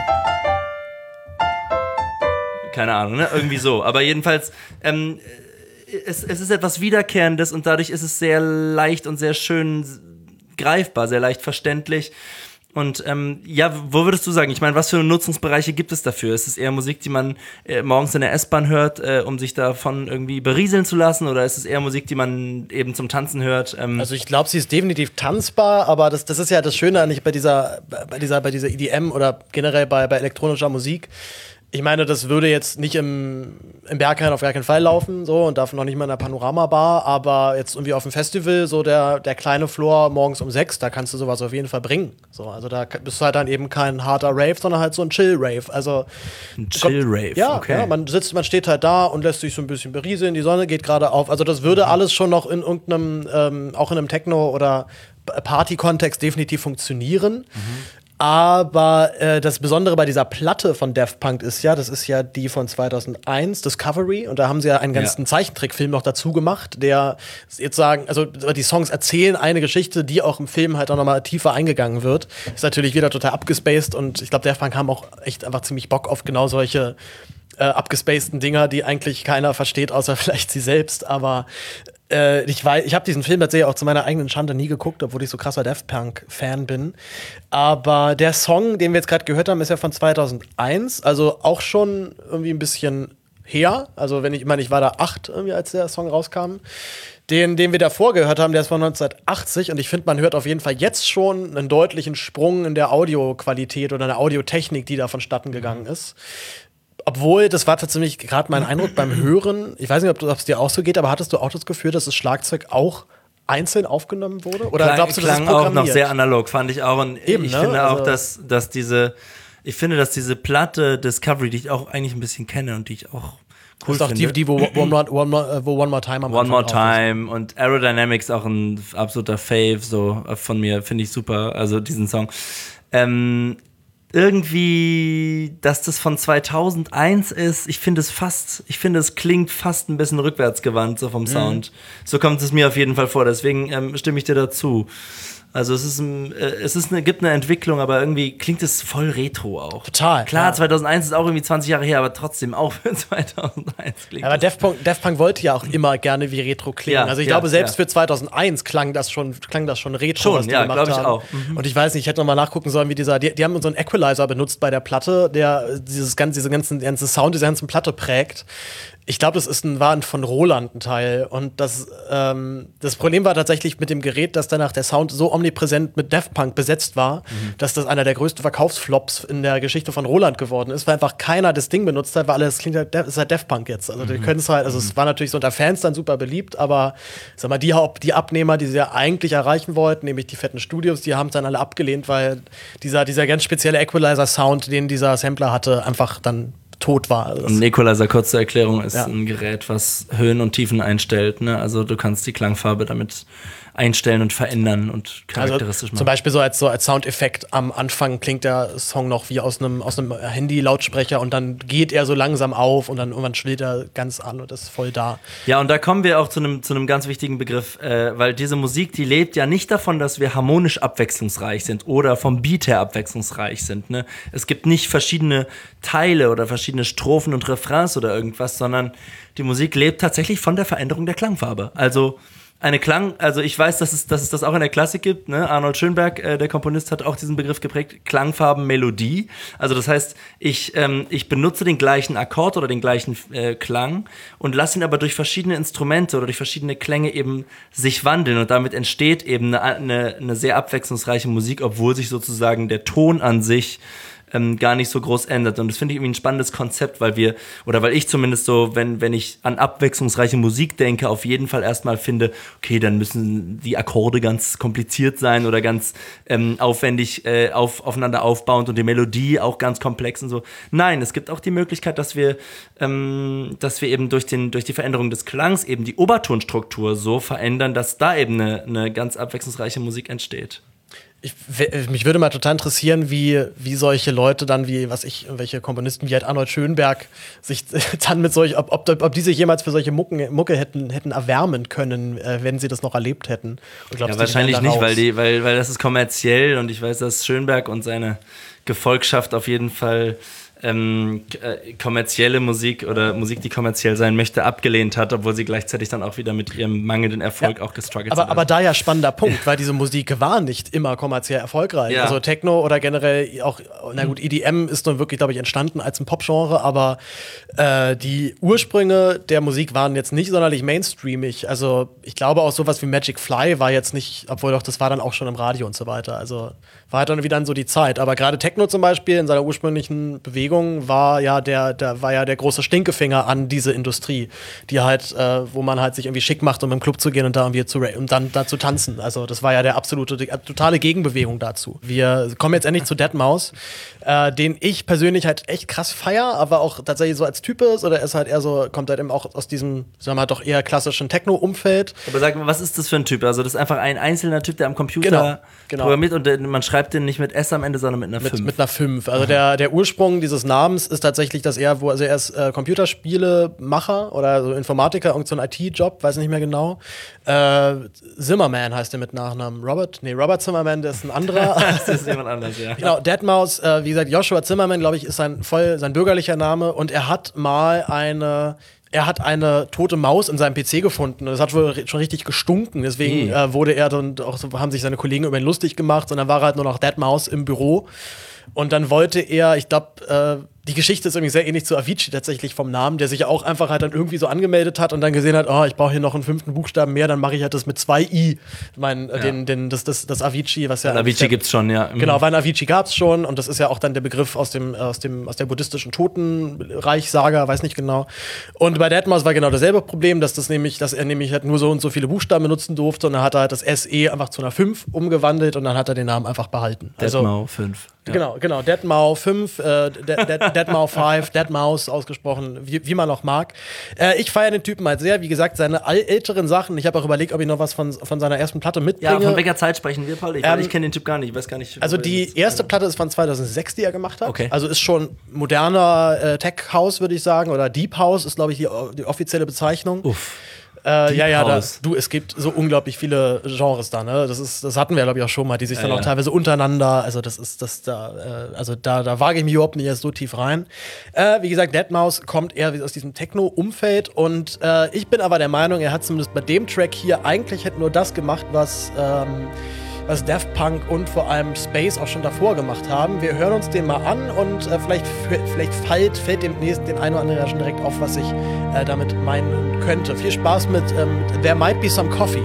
Keine Ahnung, ne? Irgendwie so. Aber jedenfalls, ähm, es, es ist etwas Wiederkehrendes und dadurch ist es sehr leicht und sehr schön greifbar, sehr leicht verständlich. Und ähm, ja, wo würdest du sagen, ich meine, was für Nutzungsbereiche gibt es dafür? Ist es eher Musik, die man äh, morgens in der S-Bahn hört, äh, um sich davon irgendwie berieseln zu lassen? Oder ist es eher Musik, die man eben zum Tanzen hört? Ähm also ich glaube, sie ist definitiv tanzbar, aber das, das ist ja das Schöne eigentlich bei dieser, bei dieser, bei dieser E D M oder generell bei, bei elektronischer Musik. Ich meine, das würde jetzt nicht im, im Berghain auf gar keinen Fall laufen, so, und davon noch nicht mal in der Panorama-Bar, aber jetzt irgendwie auf dem Festival, so der, der kleine Floor morgens um sechs, da kannst du sowas auf jeden Fall bringen. So, also da bist du halt dann eben kein harter Rave, sondern halt so ein Chill-Rave. Also, ein Chill-Rave, ja, okay. Ja, man sitzt, man steht halt da und lässt sich so ein bisschen berieseln, die Sonne geht gerade auf. Also das würde mhm. alles schon noch in irgendeinem, ähm, auch in einem Techno- oder Party-Kontext definitiv funktionieren. Mhm. Aber äh, das Besondere bei dieser Platte von Daft Punk ist ja, das ist ja die von zweitausendeins, Discovery, und da haben sie ja einen ganzen ja. Zeichentrickfilm noch dazu gemacht, der jetzt sagen, also die Songs erzählen eine Geschichte, die auch im Film halt auch nochmal tiefer eingegangen wird. Ist natürlich wieder total abgespaced und ich glaube, Daft Punk haben auch echt einfach ziemlich Bock auf genau solche äh, abgespaceden Dinger, die eigentlich keiner versteht, außer vielleicht sie selbst, aber Äh, ich weiß, ich habe diesen Film tatsächlich auch zu meiner eigenen Schande nie geguckt, obwohl ich so krasser Daft Punk-Fan bin. Aber der Song, den wir jetzt gerade gehört haben, ist ja von zweitausendeins, also auch schon irgendwie ein bisschen her. Also wenn ich, ich meine, ich war da acht irgendwie, als der Song rauskam. Den, den wir davor gehört haben, der ist von neunzehnhundertachtzig und ich finde, man hört auf jeden Fall jetzt schon einen deutlichen Sprung in der Audioqualität oder in der Audiotechnik, die da vonstatten gegangen ist. Obwohl, das war tatsächlich gerade mein Eindruck beim Hören, ich weiß nicht, ob es dir auch so geht, aber hattest du auch das Gefühl, dass das Schlagzeug auch einzeln aufgenommen wurde? Oder Klang, glaubst du, das ist klang programmiert? auch noch sehr analog, fand ich auch. Und Eben, ich ne? finde auch, also dass, dass diese, ich finde, dass diese Platte Discovery, die ich auch eigentlich ein bisschen kenne und die ich auch cool ist doch finde. die, die wo, one more, one more, wo One More Time am One More Anfang Time und Aerodynamics auch ein absoluter Fave, so von mir, finde ich super, also diesen Song. Ähm, irgendwie, dass das von zweitausendeins ist, ich finde es fast, ich finde es klingt fast ein bisschen rückwärtsgewandt, so vom Sound. Mhm. So kommt es mir auf jeden Fall vor, deswegen ähm, stimme ich dir dazu. Also es ist, ein, äh, es ist eine, gibt eine Entwicklung, aber irgendwie klingt es voll retro auch. Total. Klar, ja. zweitausendeins ist auch irgendwie zwanzig Jahre her, aber trotzdem auch für zweitausendeins klingt Aber das. Daft Punk, Daft Punk wollte ja auch immer gerne wie Retro klingen. Ja, also ich ja, glaube, selbst ja. für zweitausendeins klang das schon, klang das schon Retro, Schon, was die ja, gemacht glaub ich haben. auch. Mhm. Und ich weiß nicht, ich hätte noch mal nachgucken sollen, wie dieser, die, die haben so einen Equalizer benutzt bei der Platte, der dieses ganze, diese ganzen, ganzen Sound dieser ganzen Platte prägt. Ich glaube, das ist ein, war ein von Roland ein Teil. Und das, ähm, das Problem war tatsächlich mit dem Gerät, dass danach der Sound so omnipräsent mit Daft Punk besetzt war, mhm. dass das einer der größten Verkaufsflops in der Geschichte von Roland geworden ist, weil einfach keiner das Ding benutzt hat, weil alles klingt halt, ist halt Daft Punk jetzt. Also die können es halt, also es war natürlich so unter Fans dann super beliebt, aber sag mal, die, die Abnehmer, die sie ja eigentlich erreichen wollten, nämlich die fetten Studios, die haben es dann alle abgelehnt, weil dieser, dieser ganz spezielle Equalizer-Sound, den dieser Sampler hatte, einfach dann tot war. Also und Equalizer, kurze Erklärung, ist ja. ein Gerät, was Höhen und Tiefen einstellt. Ne? Also du kannst die Klangfarbe damit einstellen und verändern und charakteristisch also, machen. Zum Beispiel so als, so als Soundeffekt am Anfang klingt der Song noch wie aus einem, aus einem Handy-Lautsprecher und dann geht er so langsam auf und dann irgendwann schwillt er ganz an und ist voll da. Ja, und da kommen wir auch zu einem zu einem ganz wichtigen Begriff, äh, weil diese Musik, die lebt ja nicht davon, dass wir harmonisch abwechslungsreich sind oder vom Beat her abwechslungsreich sind. Ne? Es gibt nicht verschiedene Teile oder verschiedene Strophen und Refrains oder irgendwas, sondern die Musik lebt tatsächlich von der Veränderung der Klangfarbe. Also eine Klang, also ich weiß, dass es, dass es das auch in der Klassik gibt, ne? Arnold Schönberg, äh, der Komponist, hat auch diesen Begriff geprägt, Klangfarbenmelodie. Also das heißt, ich, ähm, ich benutze den gleichen Akkord oder den gleichen äh, Klang und lasse ihn aber durch verschiedene Instrumente oder durch verschiedene Klänge eben sich wandeln und damit entsteht eben eine, eine, eine sehr abwechslungsreiche Musik, obwohl sich sozusagen der Ton an sich Ähm, gar nicht so groß ändert. Und das finde ich irgendwie ein spannendes Konzept, weil wir, oder weil ich zumindest so, wenn, wenn ich an abwechslungsreiche Musik denke, auf jeden Fall erstmal finde, okay, dann müssen die Akkorde ganz kompliziert sein oder ganz ähm, aufwendig äh, auf, aufeinander aufbauend und die Melodie auch ganz komplex und so. Nein, es gibt auch die Möglichkeit, dass wir, ähm, dass wir eben durch, den, durch die Veränderung des Klangs eben die Obertonstruktur so verändern, dass da eben eine, eine ganz abwechslungsreiche Musik entsteht. Ich, mich würde mal total interessieren, wie, wie solche Leute dann, wie, was ich, welche Komponisten wie halt Arnold Schönberg sich dann mit solch, ob, ob, ob die sich jemals für solche Mucken, Mucke hätten, hätten erwärmen können, äh, wenn sie das noch erlebt hätten. Und glaubst, ja, wahrscheinlich nicht, weil, die, weil, weil das ist kommerziell und ich weiß, dass Schönberg und seine Gefolgschaft auf jeden Fall ähm, äh, kommerzielle Musik oder Musik, die kommerziell sein möchte, abgelehnt hat, obwohl sie gleichzeitig dann auch wieder mit ihrem mangelnden Erfolg ja, auch gestruggelt aber, sind. Aber da ja spannender Punkt, weil diese Musik war nicht immer kommerziell erfolgreich. Ja. Also Techno oder generell auch, na gut, E D M ist nun wirklich, glaube ich, entstanden als ein Popgenre, aber äh, die Ursprünge der Musik waren jetzt nicht sonderlich mainstreamig. Also ich glaube auch sowas wie Magic Fly war jetzt nicht, obwohl doch das war dann auch schon im Radio und so weiter. Also war halt dann wieder dann so die Zeit. Aber gerade Techno zum Beispiel in seiner ursprünglichen Bewegung war ja der, der war ja der große Stinkefinger an diese Industrie, die halt, äh, wo man halt sich irgendwie schick macht, um im Club zu gehen und da irgendwie zu und dann da zu tanzen. Also das war ja der absolute, die totale Gegenbewegung dazu. Wir kommen jetzt endlich zu Deadmau5, äh, den ich persönlich halt echt krass feier, aber auch tatsächlich so als Typ ist oder er ist halt eher so, kommt halt eben auch aus diesem, sagen wir mal, doch eher klassischen Techno-Umfeld. Aber sag mal, was ist das für ein Typ? Also das ist einfach ein einzelner Typ, der am Computer genau, genau. programmiert und der, man schreibt den nicht mit S am Ende, sondern mit einer mit, fünf. Mit einer fünf. Also der, der Ursprung dieses Namens ist tatsächlich, dass er, wo, also er ist äh, Computerspielemacher oder so Informatiker, irgend so ein I T-Job, weiß nicht mehr genau. Äh, Zimmerman heißt er mit Nachnamen. Robert? Nee, Robert Zimmerman, der ist ein anderer. Das ist jemand anders, ja. Genau, Deadmau5, äh, wie gesagt, Joshua Zimmerman, glaube ich, ist sein voll sein bürgerlicher Name und er hat mal eine Er hat eine tote Maus in seinem P C gefunden. Das hat wohl schon richtig gestunken. Deswegen äh, wurde er dann auch so, haben sich seine Kollegen über ihn lustig gemacht und dann war er halt nur noch Deadmau5 im Büro. Und dann wollte er, ich glaube, äh, die Geschichte ist irgendwie sehr ähnlich zu Avicii tatsächlich vom Namen, der sich ja auch einfach halt dann irgendwie so angemeldet hat und dann gesehen hat, oh, ich brauche hier noch einen fünften Buchstaben mehr, dann mache ich halt das mit zwei I. Ich meine, ja. den, den, das, das, das Avicii, was ja. Und Avicii gibt's schon, ja. Genau, weil Avicii gab's schon und das ist ja auch dann der Begriff aus dem, aus dem, aus der buddhistischen Totenreich-Saga, weiß nicht genau. Und bei Deadmau5 war genau dasselbe Problem, dass das nämlich, dass er nämlich halt nur so und so viele Buchstaben benutzen durfte und dann hat er halt das S E einfach zu einer fünf umgewandelt und dann hat er den Namen einfach behalten. Deadmau fünf. Ja. Genau, genau. Deadmau fünf, äh, Deadmau fünf, Deadmau ausgesprochen, wie, wie man auch mag. Äh, ich feiere den Typen halt sehr. Wie gesagt, seine älteren Sachen. Ich habe auch überlegt, ob ich noch was von, von seiner ersten Platte mitbringe. Ja, von welcher Zeit sprechen wir, Paul? Ich, ähm, ich kenne den Typ gar nicht. Ich weiß gar nicht. Also die erste Platte ist von zweitausendsechs, die er gemacht hat. Okay. Also ist schon moderner äh, Tech House, würde ich sagen. Oder Deep House ist, glaube ich, die, die offizielle Bezeichnung. Uff. Äh, ja, ja, da, House. du, es gibt so unglaublich viele Genres da, ne? Das ist, das hatten wir, glaube ich, auch schon mal, die sich Ja, dann auch ja. teilweise untereinander, also das ist, das da, äh, also da, da wage ich mich überhaupt nicht erst so tief rein. Äh, wie gesagt, deadmau five kommt eher aus diesem Techno-Umfeld und äh, ich bin aber der Meinung, er hat zumindest bei dem Track hier eigentlich hätte nur das gemacht, was, ähm, was Daft Punk und vor allem Space auch schon davor gemacht haben. Wir hören uns den mal an und äh, vielleicht, vielleicht fällt, fällt demnächst den einen oder anderen ja schon direkt auf, was ich äh, damit meinen könnte. Viel Spaß mit ähm, There Might Be Some Coffee.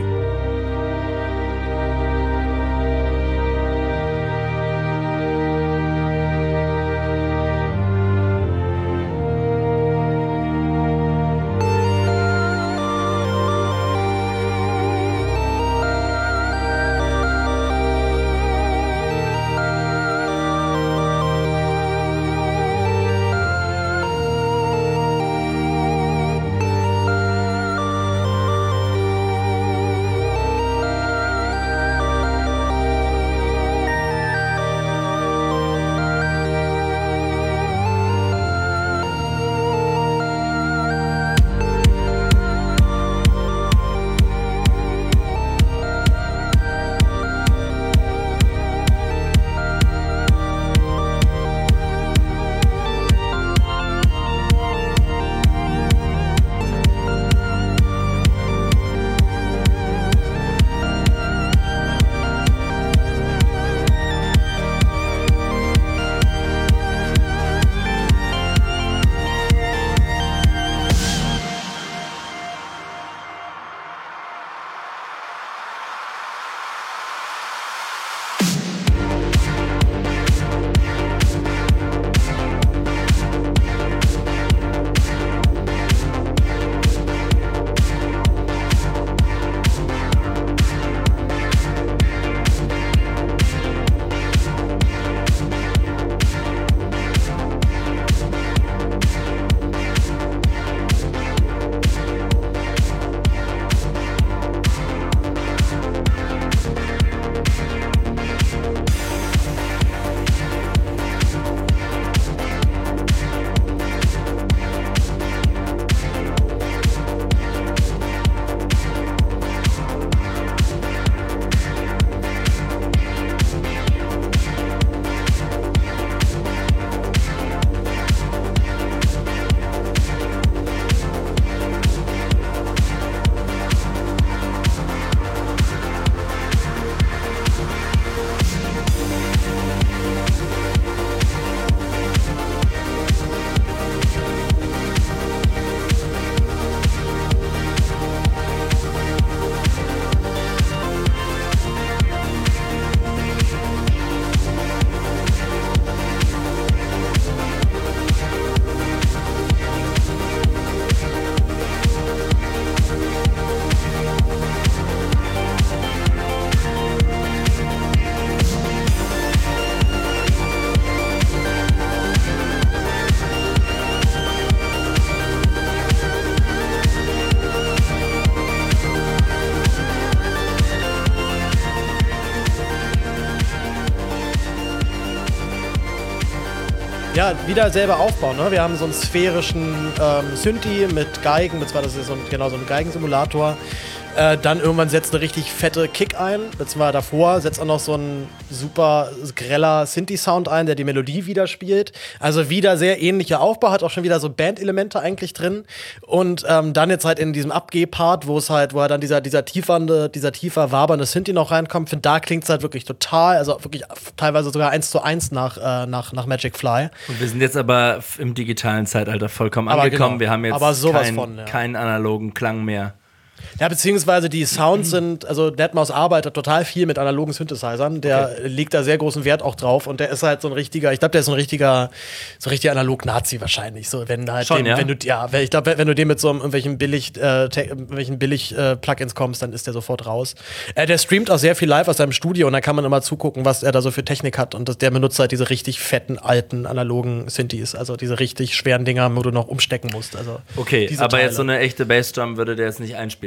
Ja, wieder selber aufbauen. Ne? Wir haben so einen sphärischen ähm, Synthi mit Geigen, beziehungsweise das ist so ein, genau so ein Geigensimulator. Äh, dann irgendwann setzt eine richtig fette Kick ein, beziehungsweise davor setzt auch noch so ein super greller Synthi-Sound ein, der die Melodie wieder spielt. Also wieder sehr ähnlicher Aufbau, hat auch schon wieder so Band-Elemente eigentlich drin. Und ähm, dann jetzt halt in diesem Abgeh-Part, wo es halt, wo halt dann dieser, dieser tiefernde, dieser tiefer wabernde Synthi noch reinkommt, finde da klingt es halt wirklich total, also wirklich teilweise sogar eins zu eins nach, äh, nach, nach Magic Fly. Und wir sind jetzt aber im digitalen Zeitalter vollkommen Aber angekommen. genau. Wir haben jetzt Aber sowas kein, von, ja. keinen analogen Klang mehr. Ja, beziehungsweise die Sounds sind, also deadmau five arbeitet total viel mit analogen Synthesizern. Der Okay. legt da sehr großen Wert auch drauf und der ist halt so ein richtiger, ich glaube, der ist so ein richtiger, so ein richtiger Analog-Nazi wahrscheinlich. So, wenn halt Schon, dem, ja? wenn du, ja, wenn- ich glaube, wenn du dem mit so einem irgendwelchen billig, äh, te- irgendwelchen billig äh, Plugins kommst, dann ist der sofort raus. Äh, der streamt auch sehr viel live aus seinem Studio und da kann man immer zugucken, was er da so für Technik hat. Und das, der benutzt halt diese richtig fetten, alten, analogen Synthes, also diese richtig schweren Dinger, wo du noch umstecken musst. Also Okay, diese aber Teile. jetzt so eine echte Bassdrum würde der jetzt nicht einspielen.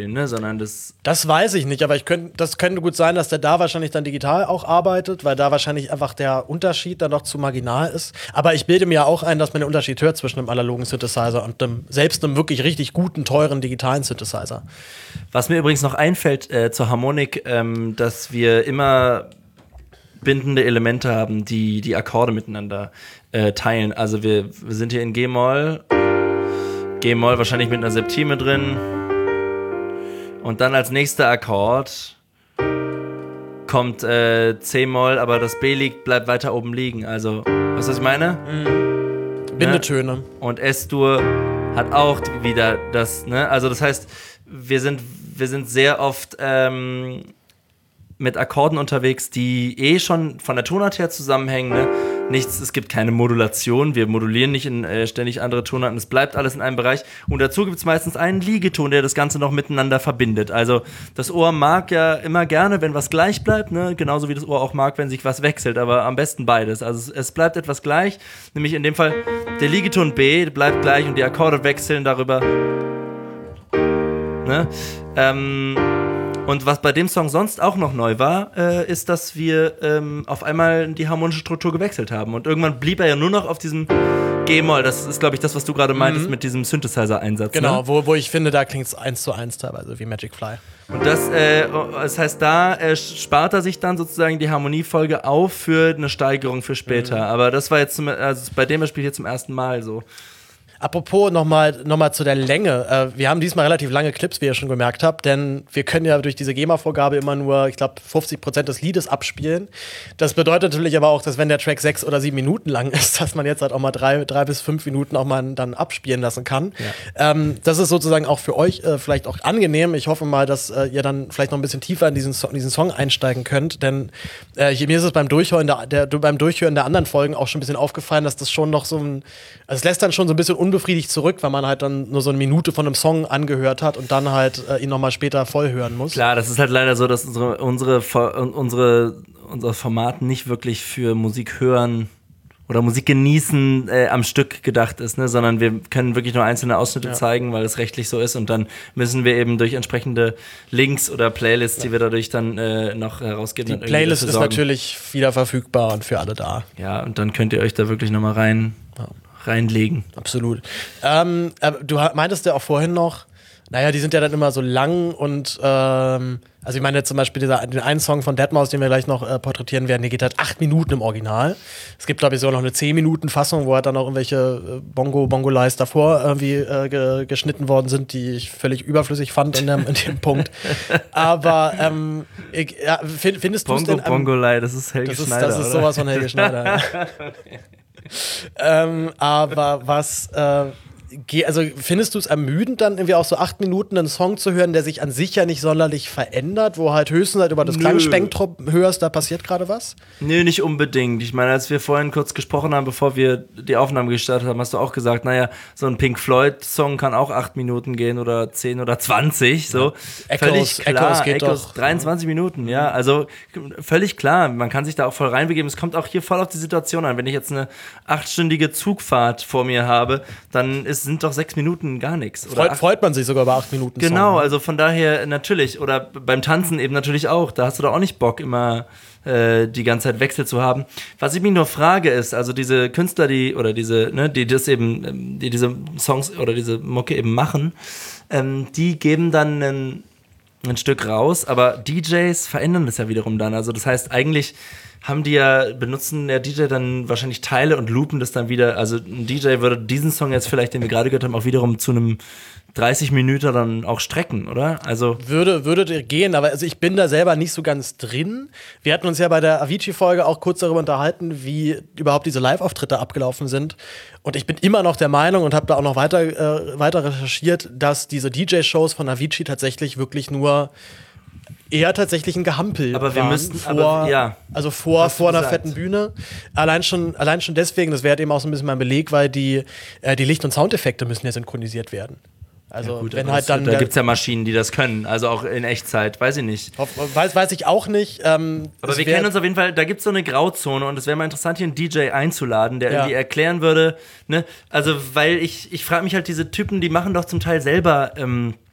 spielen, ne? Sondern das. Das weiß ich nicht, aber ich könnt, das könnte gut sein, dass der da wahrscheinlich dann digital auch arbeitet, weil da wahrscheinlich einfach der Unterschied dann noch zu marginal ist. Aber ich bilde mir ja auch ein, dass man den Unterschied hört zwischen einem analogen Synthesizer und einem, selbst einem wirklich richtig guten, teuren digitalen Synthesizer. Was mir übrigens noch einfällt äh, zur Harmonik, ähm, dass wir immer bindende Elemente haben, die die Akkorde miteinander äh, teilen. Also wir, wir sind hier in G-Moll, G-Moll wahrscheinlich mit einer Septime drin und dann als nächster Akkord kommt äh, C-Moll, aber das B liegt, bleibt weiter oben liegen. Also, weißt du, was ich meine? Mhm. Bindetöne. Ne? Und S-Dur hat auch wieder das, ne? Also das heißt, wir sind, wir sind sehr oft ähm, mit Akkorden unterwegs, die eh schon von der Tonart her zusammenhängen, ne? Nichts, es gibt keine Modulation, wir modulieren nicht in äh, ständig andere Tonarten, es bleibt alles in einem Bereich und dazu gibt es meistens einen Liegeton, der das Ganze noch miteinander verbindet. Also das Ohr mag ja immer gerne, wenn was gleich bleibt, ne? Genauso wie das Ohr auch mag, wenn sich was wechselt, aber am besten beides. Also es, es bleibt etwas gleich, nämlich in dem Fall der Liegeton B bleibt gleich und die Akkorde wechseln darüber. Ne? Ähm... Und was bei dem Song sonst auch noch neu war, äh, ist, dass wir ähm, auf einmal die harmonische Struktur gewechselt haben. Und irgendwann blieb er ja nur noch auf diesem G-Moll. Das ist, glaube ich, das, was du gerade meintest, mhm. mit diesem Synthesizer-Einsatz. Genau, ne? wo, wo ich finde, da klingt es eins zu eins teilweise, wie Magic Fly. Und das, äh, das heißt, da äh, spart er sich dann sozusagen die Harmoniefolge auf für eine Steigerung für später. Mhm. Aber das war jetzt zum, also bei dem Spiel hier zum ersten Mal so. Apropos nochmal noch mal zu der Länge. Äh, wir haben diesmal relativ lange Clips, wie ihr schon gemerkt habt, denn wir können ja durch diese GEMA-Vorgabe immer nur, ich glaube, fünfzig Prozent des Liedes abspielen. Das bedeutet natürlich aber auch, dass wenn der Track sechs oder sieben Minuten lang ist, dass man jetzt halt auch mal drei, drei bis fünf Minuten auch mal dann abspielen lassen kann. Ja. Ähm, das ist sozusagen auch für euch äh, vielleicht auch angenehm. Ich hoffe mal, dass äh, ihr dann vielleicht noch ein bisschen tiefer in diesen, so in diesen Song einsteigen könnt, denn äh, mir ist es beim Durchhören der, der, beim Durchhören der anderen Folgen auch schon ein bisschen aufgefallen, dass das schon noch so ein, also es lässt dann schon so ein bisschen unbefriedigt zurück, weil man halt dann nur so eine Minute von einem Song angehört hat und dann halt äh, ihn nochmal später voll hören muss. Klar, das ist halt leider so, dass unsere, unsere, unsere, unser Format nicht wirklich für Musik hören oder Musik genießen äh, am Stück gedacht ist, ne? Sondern wir können wirklich nur einzelne Ausschnitte ja. zeigen, weil es rechtlich so ist und dann müssen wir eben durch entsprechende Links oder Playlists, ja. die wir dadurch dann äh, noch herausgeben. Die Playlist ist natürlich wieder verfügbar und für alle da. Ja, und dann könnt ihr euch da wirklich nochmal rein... Ja. reinlegen. Absolut. Ähm, du meintest ja auch vorhin noch, naja, die sind ja dann immer so lang und ähm, also ich meine zum Beispiel dieser, den einen Song von deadmau five, den wir gleich noch äh, porträtieren werden, der geht halt acht Minuten im Original. Es gibt, glaube ich, sogar noch eine zehn Minuten Fassung, wo halt dann auch irgendwelche äh, Bongo, Bongo-Lies davor irgendwie äh, ge geschnitten worden sind, die ich völlig überflüssig fand in dem, in dem Punkt. Aber ähm, ich, ja, findest du es denn... Bongo, Bongo-Lie, das ist Helge das ist, Schneider, Das ist oder? sowas von Helge Schneider. ähm, aber was, äh, also findest du es ermüdend, dann irgendwie auch so acht Minuten einen Song zu hören, der sich an sich ja nicht sonderlich verändert, wo halt höchstens halt über das Nö. Klangspektrum hörst, da passiert gerade was? Nö, nicht unbedingt. Ich meine, als wir vorhin kurz gesprochen haben, bevor wir die Aufnahme gestartet haben, hast du auch gesagt, naja, so ein Pink Floyd-Song kann auch acht Minuten gehen oder zehn oder zwanzig, so. Ja. Völlig Echoes, klar. Echoes geht Echoes, doch. dreiundzwanzig Minuten, ja. Also völlig klar, man kann sich da auch voll reinbegeben. Es kommt auch hier voll auf die Situation an. Wenn ich jetzt eine achtstündige Zugfahrt vor mir habe, dann ist, sind doch sechs Minuten gar nichts. Oder freut, freut man sich sogar bei acht Minuten Genau, Song, ne? Also von daher natürlich. Oder beim Tanzen eben natürlich auch. Da hast du doch auch nicht Bock, immer äh, die ganze Zeit Wechsel zu haben. Was ich mich nur frage ist, also diese Künstler, die, oder diese, ne, die das eben, die diese Songs oder diese Mucke eben machen, ähm, die geben dann einen, ein Stück raus, aber D Js verändern das ja wiederum dann. Also das heißt, eigentlich haben die ja, benutzen der D J dann wahrscheinlich Teile und loopen das dann wieder. Also ein D J würde diesen Song jetzt vielleicht, den wir gerade gehört haben, auch wiederum zu einem dreißig Minuten dann auch strecken, oder? Also würde, würde gehen, aber also ich bin da selber nicht so ganz drin. Wir hatten uns ja bei der Avicii-Folge auch kurz darüber unterhalten, wie überhaupt diese Live-Auftritte abgelaufen sind. Und ich bin immer noch der Meinung und habe da auch noch weiter, äh, weiter recherchiert, dass diese D J-Shows von Avicii tatsächlich wirklich nur eher tatsächlich ein Gehampel aber wir waren müssten, vor, aber, ja. also vor, vor einer gesagt. fetten Bühne. Allein schon, allein schon deswegen, das wäre eben auch so ein bisschen mein Beleg, weil die, äh, die Licht- und Soundeffekte müssen ja synchronisiert werden. Also ja gut, wenn halt halt dann da gibt es ja Maschinen, die das können, also auch in Echtzeit, weiß ich nicht. Weiß, weiß ich auch nicht. Ähm, aber wir kennen uns auf jeden Fall, da gibt es so eine Grauzone und es wäre mal interessant, hier einen D J einzuladen, der ja. irgendwie erklären würde, ne, also weil ich, ich frage mich halt, diese Typen, die machen doch zum Teil selber ähm,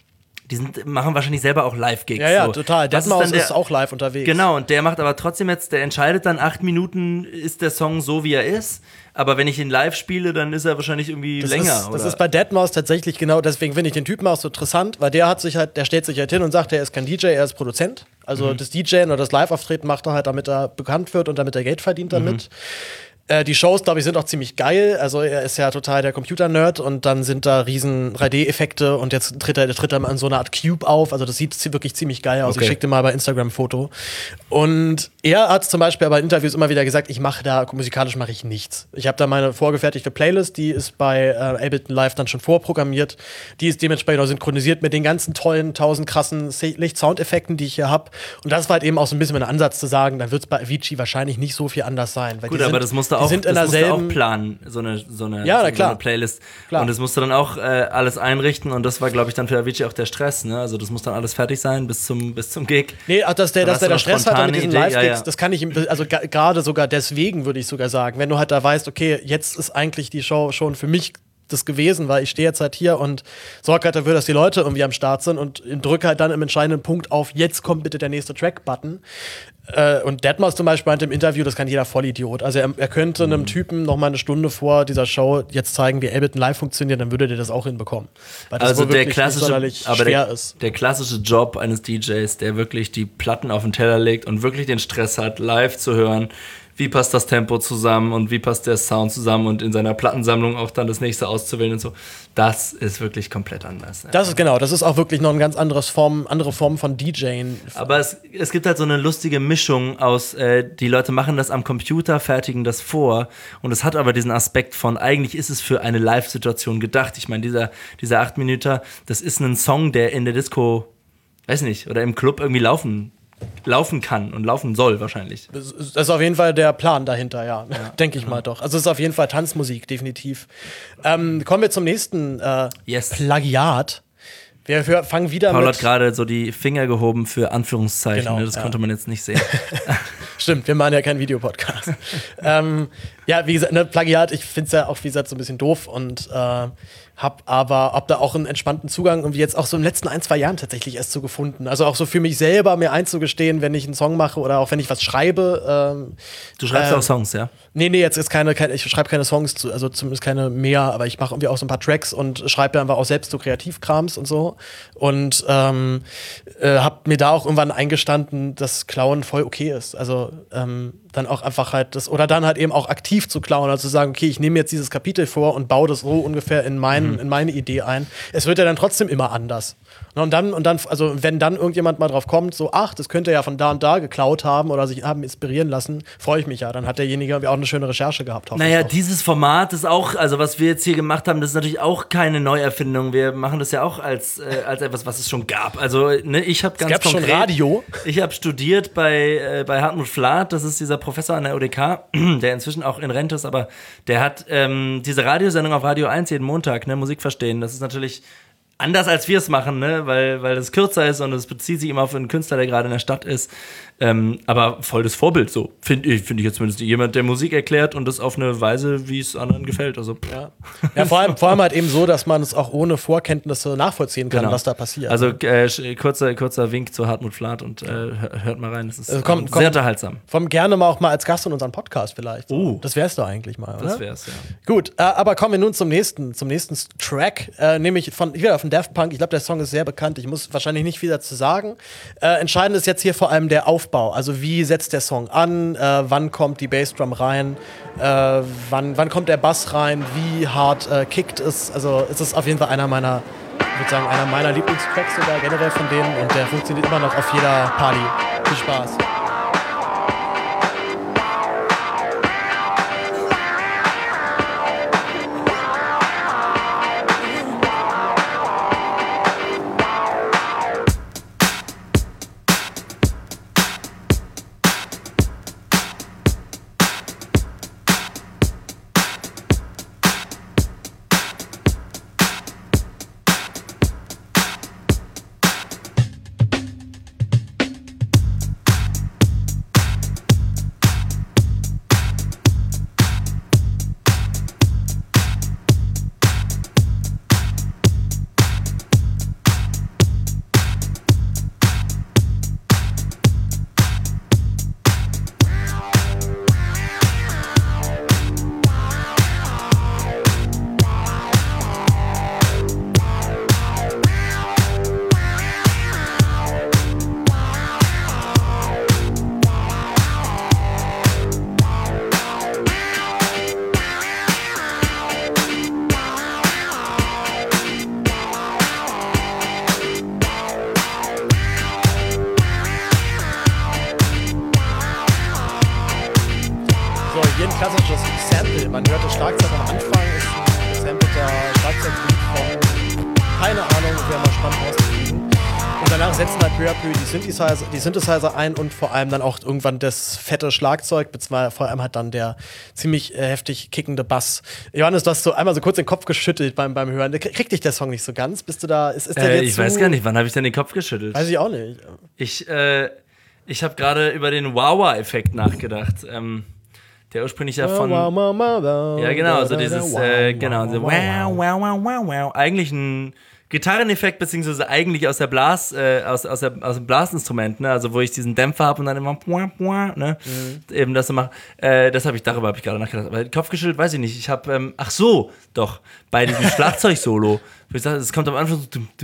die sind, machen wahrscheinlich selber auch Live-Gigs. Ja, ja, so. total. Deadmau5 ist, ist auch live unterwegs. Genau, und der macht aber trotzdem jetzt, der entscheidet dann, acht Minuten ist der Song so, wie er ist. Aber wenn ich ihn live spiele, dann ist er wahrscheinlich irgendwie das länger. Ist, oder? Das ist bei Deadmau5 tatsächlich genau, deswegen finde ich den Typen auch so interessant, weil der hat sich halt, der stellt sich halt hin und sagt, er ist kein D J, er ist Produzent. Also mhm. das DJen oder das Live-Auftreten macht er halt, damit er bekannt wird und damit er Geld verdient damit. Mhm. Die Shows, glaube ich, sind auch ziemlich geil. Also er ist ja total der Computer-Nerd und dann sind da riesen drei D-Effekte und jetzt tritt er, tritt er in so einer Art Cube auf. Also das sieht wirklich ziemlich geil aus. Okay. Ich schickte mal bei Instagram ein Foto. Und er hat zum Beispiel aber in Interviews immer wieder gesagt, ich mache da, musikalisch mache ich nichts. Ich habe da meine vorgefertigte Playlist, die ist bei äh, Ableton Live dann schon vorprogrammiert. Die ist dementsprechend auch synchronisiert mit den ganzen tollen, tausend krassen Licht-Soundeffekten, die ich hier habe. Und das war halt eben auch so ein bisschen mein Ansatz zu sagen, dann wird es bei Avicii wahrscheinlich nicht so viel anders sein. Weil Gut, die aber sind, das musst du auch, sind in das musst du auch selben planen, so eine, so eine, ja, so klar. eine Playlist. Klar. Und das musst du dann auch äh, alles einrichten und das war, glaube ich, dann für Avicii auch der Stress. Ne? Also das muss dann alles fertig sein bis zum, bis zum Gig. Nee, auch dass der, dass der, der Stress hat mit diesen Live-Gigs, ja, ja. das kann ich ihm, also gerade sogar deswegen würde ich sogar sagen, wenn du halt da weißt, okay, jetzt ist eigentlich die Show schon für mich das gewesen, weil ich stehe jetzt halt hier und sorge halt dafür, dass die Leute irgendwie am Start sind und drücke halt dann im entscheidenden Punkt auf, jetzt kommt bitte der nächste Track-Button. Äh, und Deadmau5 zum Beispiel meinte im Interview, das kann jeder Vollidiot. Also er, er könnte mhm. einem Typen noch mal eine Stunde vor dieser Show jetzt zeigen, wie Ableton Live funktioniert, dann würde der das auch hinbekommen. Weil das also wohl der klassische, aber schwer der, ist. der klassische Job eines D Js, der wirklich die Platten auf den Teller legt und wirklich den Stress hat, live zu hören, wie passt das Tempo zusammen und wie passt der Sound zusammen und in seiner Plattensammlung auch dann das nächste auszuwählen und so. Das ist wirklich komplett anders. Das ist genau, das ist auch wirklich noch eine ganz anderes Form, andere Form von DJing. Aber es, es gibt halt so eine lustige Mischung aus, äh, die Leute machen das am Computer, fertigen das vor und es hat aber diesen Aspekt von, eigentlich ist es für eine Live-Situation gedacht. Ich meine, dieser, dieser acht Minuten, das ist ein Song, der in der Disco, weiß nicht, oder im Club irgendwie laufen laufen kann und laufen soll wahrscheinlich. Das ist auf jeden Fall der Plan dahinter, ja. ja. Denke ich ja. mal doch. Also es ist auf jeden Fall Tanzmusik, definitiv. Ähm, kommen wir zum nächsten äh, yes. Plagiat. Wir fangen wieder Paul mit... hat gerade so die Finger gehoben für Anführungszeichen. Genau, ne? Das ja. konnte man jetzt nicht sehen. Stimmt, wir machen ja keinen Videopodcast. ähm, ja, wie gesagt, ne, Plagiat, ich finde es ja auch, wie gesagt, so ein bisschen doof und äh, hab aber hab da auch einen entspannten Zugang irgendwie jetzt auch so in den letzten ein, zwei Jahren tatsächlich erst so gefunden. Also auch so für mich selber mir einzugestehen, wenn ich einen Song mache oder auch wenn ich was schreibe. Ähm, du schreibst äh, auch Songs, ja? Nee, nee, jetzt ist keine, keine ich schreibe keine Songs, zu, also zumindest keine mehr, aber ich mache irgendwie auch so ein paar Tracks und schreibe einfach auch selbst so Kreativkrams und so. Und ähm, äh, hab mir da auch irgendwann eingestanden, dass Klauen voll okay ist. Also ähm, dann auch einfach halt das, oder dann halt eben auch aktiv zu klauen, also zu sagen, okay, ich nehme jetzt dieses Kapitel vor und baue das so ungefähr in, mein, mhm. in meine Idee ein. Es wird ja dann trotzdem immer anders. Und dann, und dann, also wenn dann irgendjemand mal drauf kommt, so, ach, das könnte er ja von da und da geklaut haben oder sich haben inspirieren lassen, freue ich mich ja. Dann hat derjenige auch eine schöne Recherche gehabt. Naja, dieses Format ist auch, also was wir jetzt hier gemacht haben, das ist natürlich auch keine Neuerfindung. Wir machen das ja auch als, äh, als etwas, was es schon gab. Also, ne, ich habe ganz es gab konkret, schon Radio. Ich habe studiert bei, äh, bei Hartmut Flath, das ist dieser Professor an der U D K, der inzwischen auch in Rente ist, aber der hat ähm, diese Radiosendung auf Radio eins jeden Montag, ne, Musik verstehen. Das ist natürlich anders als wir es machen, ne? weil, weil es kürzer ist und es bezieht sich immer auf einen Künstler, der gerade in der Stadt ist. Ähm, aber voll das Vorbild, so finde ich, find ich jetzt zumindest. Jemand, der Musik erklärt und das auf eine Weise, wie es anderen gefällt. Also, ja, ja vor, allem, vor allem halt eben so, dass man es auch ohne Vorkenntnisse nachvollziehen kann, genau. was da passiert. Also äh, kurzer, kurzer Wink zu Hartmut Flath und äh, hört mal rein, das ist also komm, sehr komm, unterhaltsam. Komm gerne mal auch mal als Gast in unseren Podcast vielleicht. So. Oh. Das wär's doch eigentlich mal, oder? Das wär's, ja. Gut, äh, aber kommen wir nun zum nächsten, zum nächsten Track, äh, nämlich von, wieder von Daft Punk. Ich glaube, der Song ist sehr bekannt, ich muss wahrscheinlich nicht viel dazu sagen. Äh, entscheidend ist jetzt hier vor allem der Aufbau, also wie setzt der Song an, äh, wann kommt die Bassdrum rein, äh, wann, wann kommt der Bass rein, wie hart äh, kickt es, also es ist auf jeden Fall einer meiner, ich würde sagen, einer meiner Lieblingstracks sogar generell von denen und der funktioniert immer noch auf jeder Party. Viel Spaß. setzen halt peu à peu die Synthesizer, die Synthesizer ein und vor allem dann auch irgendwann das fette Schlagzeug, beziehungsweise vor allem halt dann der ziemlich äh, heftig kickende Bass. Johannes, du hast so einmal so kurz den Kopf geschüttelt beim, beim Hören. Kriegt dich der Song nicht so ganz? Bist du da, ist, ist der Äh, jetzt ich so, weiß gar nicht, wann habe ich denn den Kopf geschüttelt? Weiß ich auch nicht. Ich, äh, ich habe gerade über den Wawa-Effekt nachgedacht. Ähm, der ursprünglich ja von... Wow, wow, wow, wow, Ja, genau, so wow, dieses, wow, äh, wow, genau, so wow, wow, wow, wow, wow. Eigentlich ein Gitarreneffekt, beziehungsweise eigentlich aus der Blas, äh, aus, aus, der, aus dem Blasinstrument, ne, also wo ich diesen Dämpfer habe und dann immer ne, mhm. eben das so mache. Äh, das habe ich, darüber habe ich gerade nachgedacht. Aber Kopf geschüttelt, weiß ich nicht. Ich habe, ähm, ach so, doch, bei diesem Schlagzeug-Solo, wo ich sage, es kommt am Anfang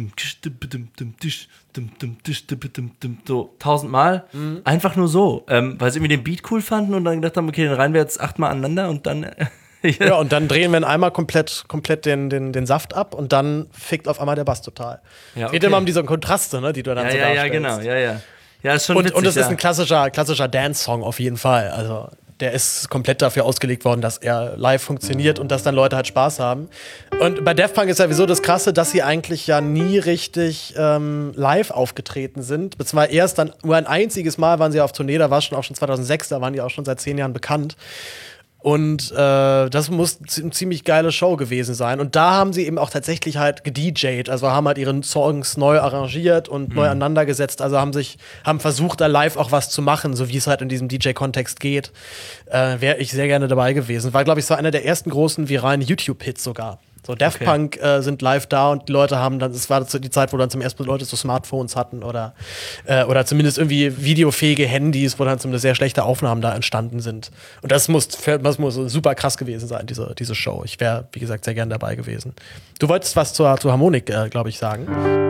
so, so tausendmal, mhm. einfach nur so, ähm, weil sie irgendwie den Beat cool fanden und dann gedacht haben, okay, dann rein wir jetzt achtmal aneinander und dann ja, und dann drehen wir einmal komplett, komplett den, den, den Saft ab und dann fickt auf einmal der Bass total. Ja, okay. Geht immer um diese Kontraste, ne, die du dann ja, so ja, darstellst. Ja, genau, ja, ja. Ja, ist schon und, witzig, und es ja. ist ein klassischer, klassischer Dance-Song auf jeden Fall. Also der ist komplett dafür ausgelegt worden, dass er live funktioniert und dass dann Leute halt Spaß haben. Und bei Daft Punk ist ja sowieso das Krasse, dass sie eigentlich ja nie richtig ähm, live aufgetreten sind. Beziehungsweise erst dann nur ein einziges Mal waren sie auf Tournee, da war es schon auch schon zweitausendsechs, da waren die auch schon seit zehn Jahren bekannt. Und äh, das muss eine ziemlich geile Show gewesen sein. Und da haben sie eben auch tatsächlich halt gedjayt, also haben halt ihre Songs neu arrangiert und mhm. neu aneinandergesetzt. Also haben sich, haben versucht, da live auch was zu machen, so wie es halt in diesem D J-Kontext geht. Äh, Wäre ich sehr gerne dabei gewesen. War, glaube ich, so einer der ersten großen viralen YouTube-Hits sogar. So, Daft Okay. Punk äh, sind live da und die Leute haben dann, es war die Zeit, wo dann zum ersten Mal Leute so Smartphones hatten oder, äh, oder zumindest irgendwie videofähige Handys, wo dann zumindest sehr schlechte Aufnahmen da entstanden sind. Und das muss, das muss super krass gewesen sein, diese, diese Show. Ich wäre, wie gesagt, sehr gern dabei gewesen. Du wolltest was zur, zur Harmonik, äh, glaube ich, sagen.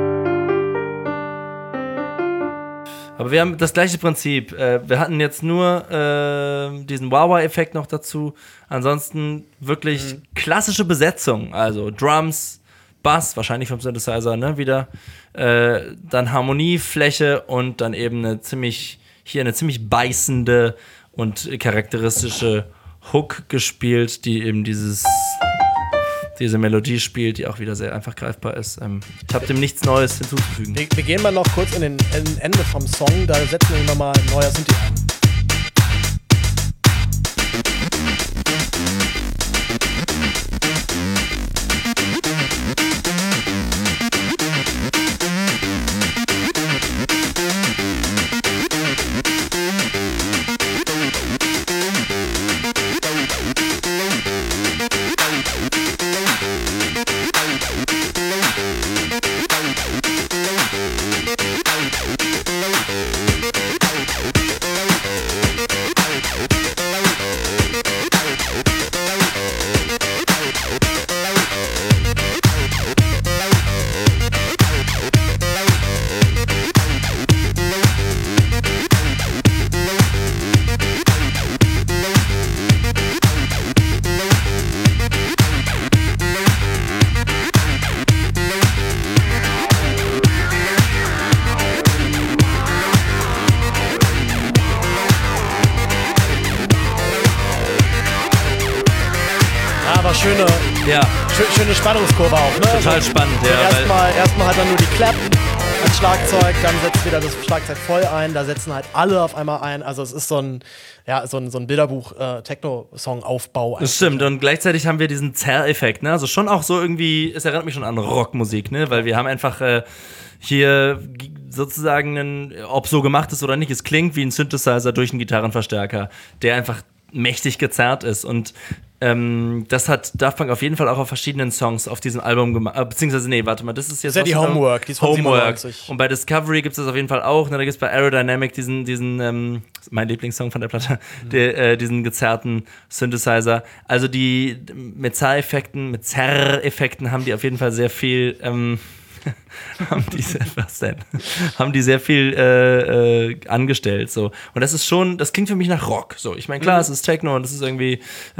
Aber wir haben das gleiche Prinzip. Äh, wir hatten jetzt nur äh, diesen Wawa-Effekt noch dazu. Ansonsten wirklich mhm. klassische Besetzung. Also Drums, Bass, wahrscheinlich vom Synthesizer, ne, wieder. Äh, dann Harmoniefläche und dann eben eine ziemlich, hier eine ziemlich beißende und charakteristische Hook gespielt, die eben dieses... diese Melodie spielt, die auch wieder sehr einfach greifbar ist. Ähm, ich habe dem nichts Neues hinzuzufügen. Wir, wir gehen mal noch kurz in den in Ende vom Song, da setzen wir nochmal ein neuer Synthi an. Schöne, ja. schö- schöne Spannungskurve auch, ne? Total also, spannend, ja. Erstmal erstmal hat er nur die Clap als Schlagzeug, dann setzt wieder das Schlagzeug voll ein, da setzen halt alle auf einmal ein. Also es ist so ein, ja, so ein, so ein Bilderbuch-Techno-Song-Aufbau. Das stimmt, und gleichzeitig haben wir diesen Zerr-Effekt, ne? Also schon auch so irgendwie, es erinnert mich schon an Rockmusik, ne? Weil wir haben einfach äh, hier sozusagen einen, ob so gemacht ist oder nicht, es klingt wie ein Synthesizer durch einen Gitarrenverstärker, der einfach mächtig gezerrt ist. Und ähm, das hat Daft Punk auf jeden Fall auch auf verschiedenen Songs auf diesem Album gemacht. Äh, beziehungsweise, nee, warte mal, das ist jetzt. Das ist ja die Homework, die ist von Homework. siebenundneunzig. Und bei Discovery gibt es das auf jeden Fall auch. Ne? Da gibt es bei Aerodynamic diesen, diesen ähm, mein Lieblingssong von der Platte, mhm. der, äh, diesen gezerrten Synthesizer. Also die mit Zerr-Effekten, mit Zerr-Effekten haben die auf jeden Fall sehr viel. Ähm, haben die sehr, was denn? haben die sehr viel äh, äh, angestellt so, und das ist schon, das klingt für mich nach Rock so. Ich meine, klar, mhm. es ist Techno und es ist irgendwie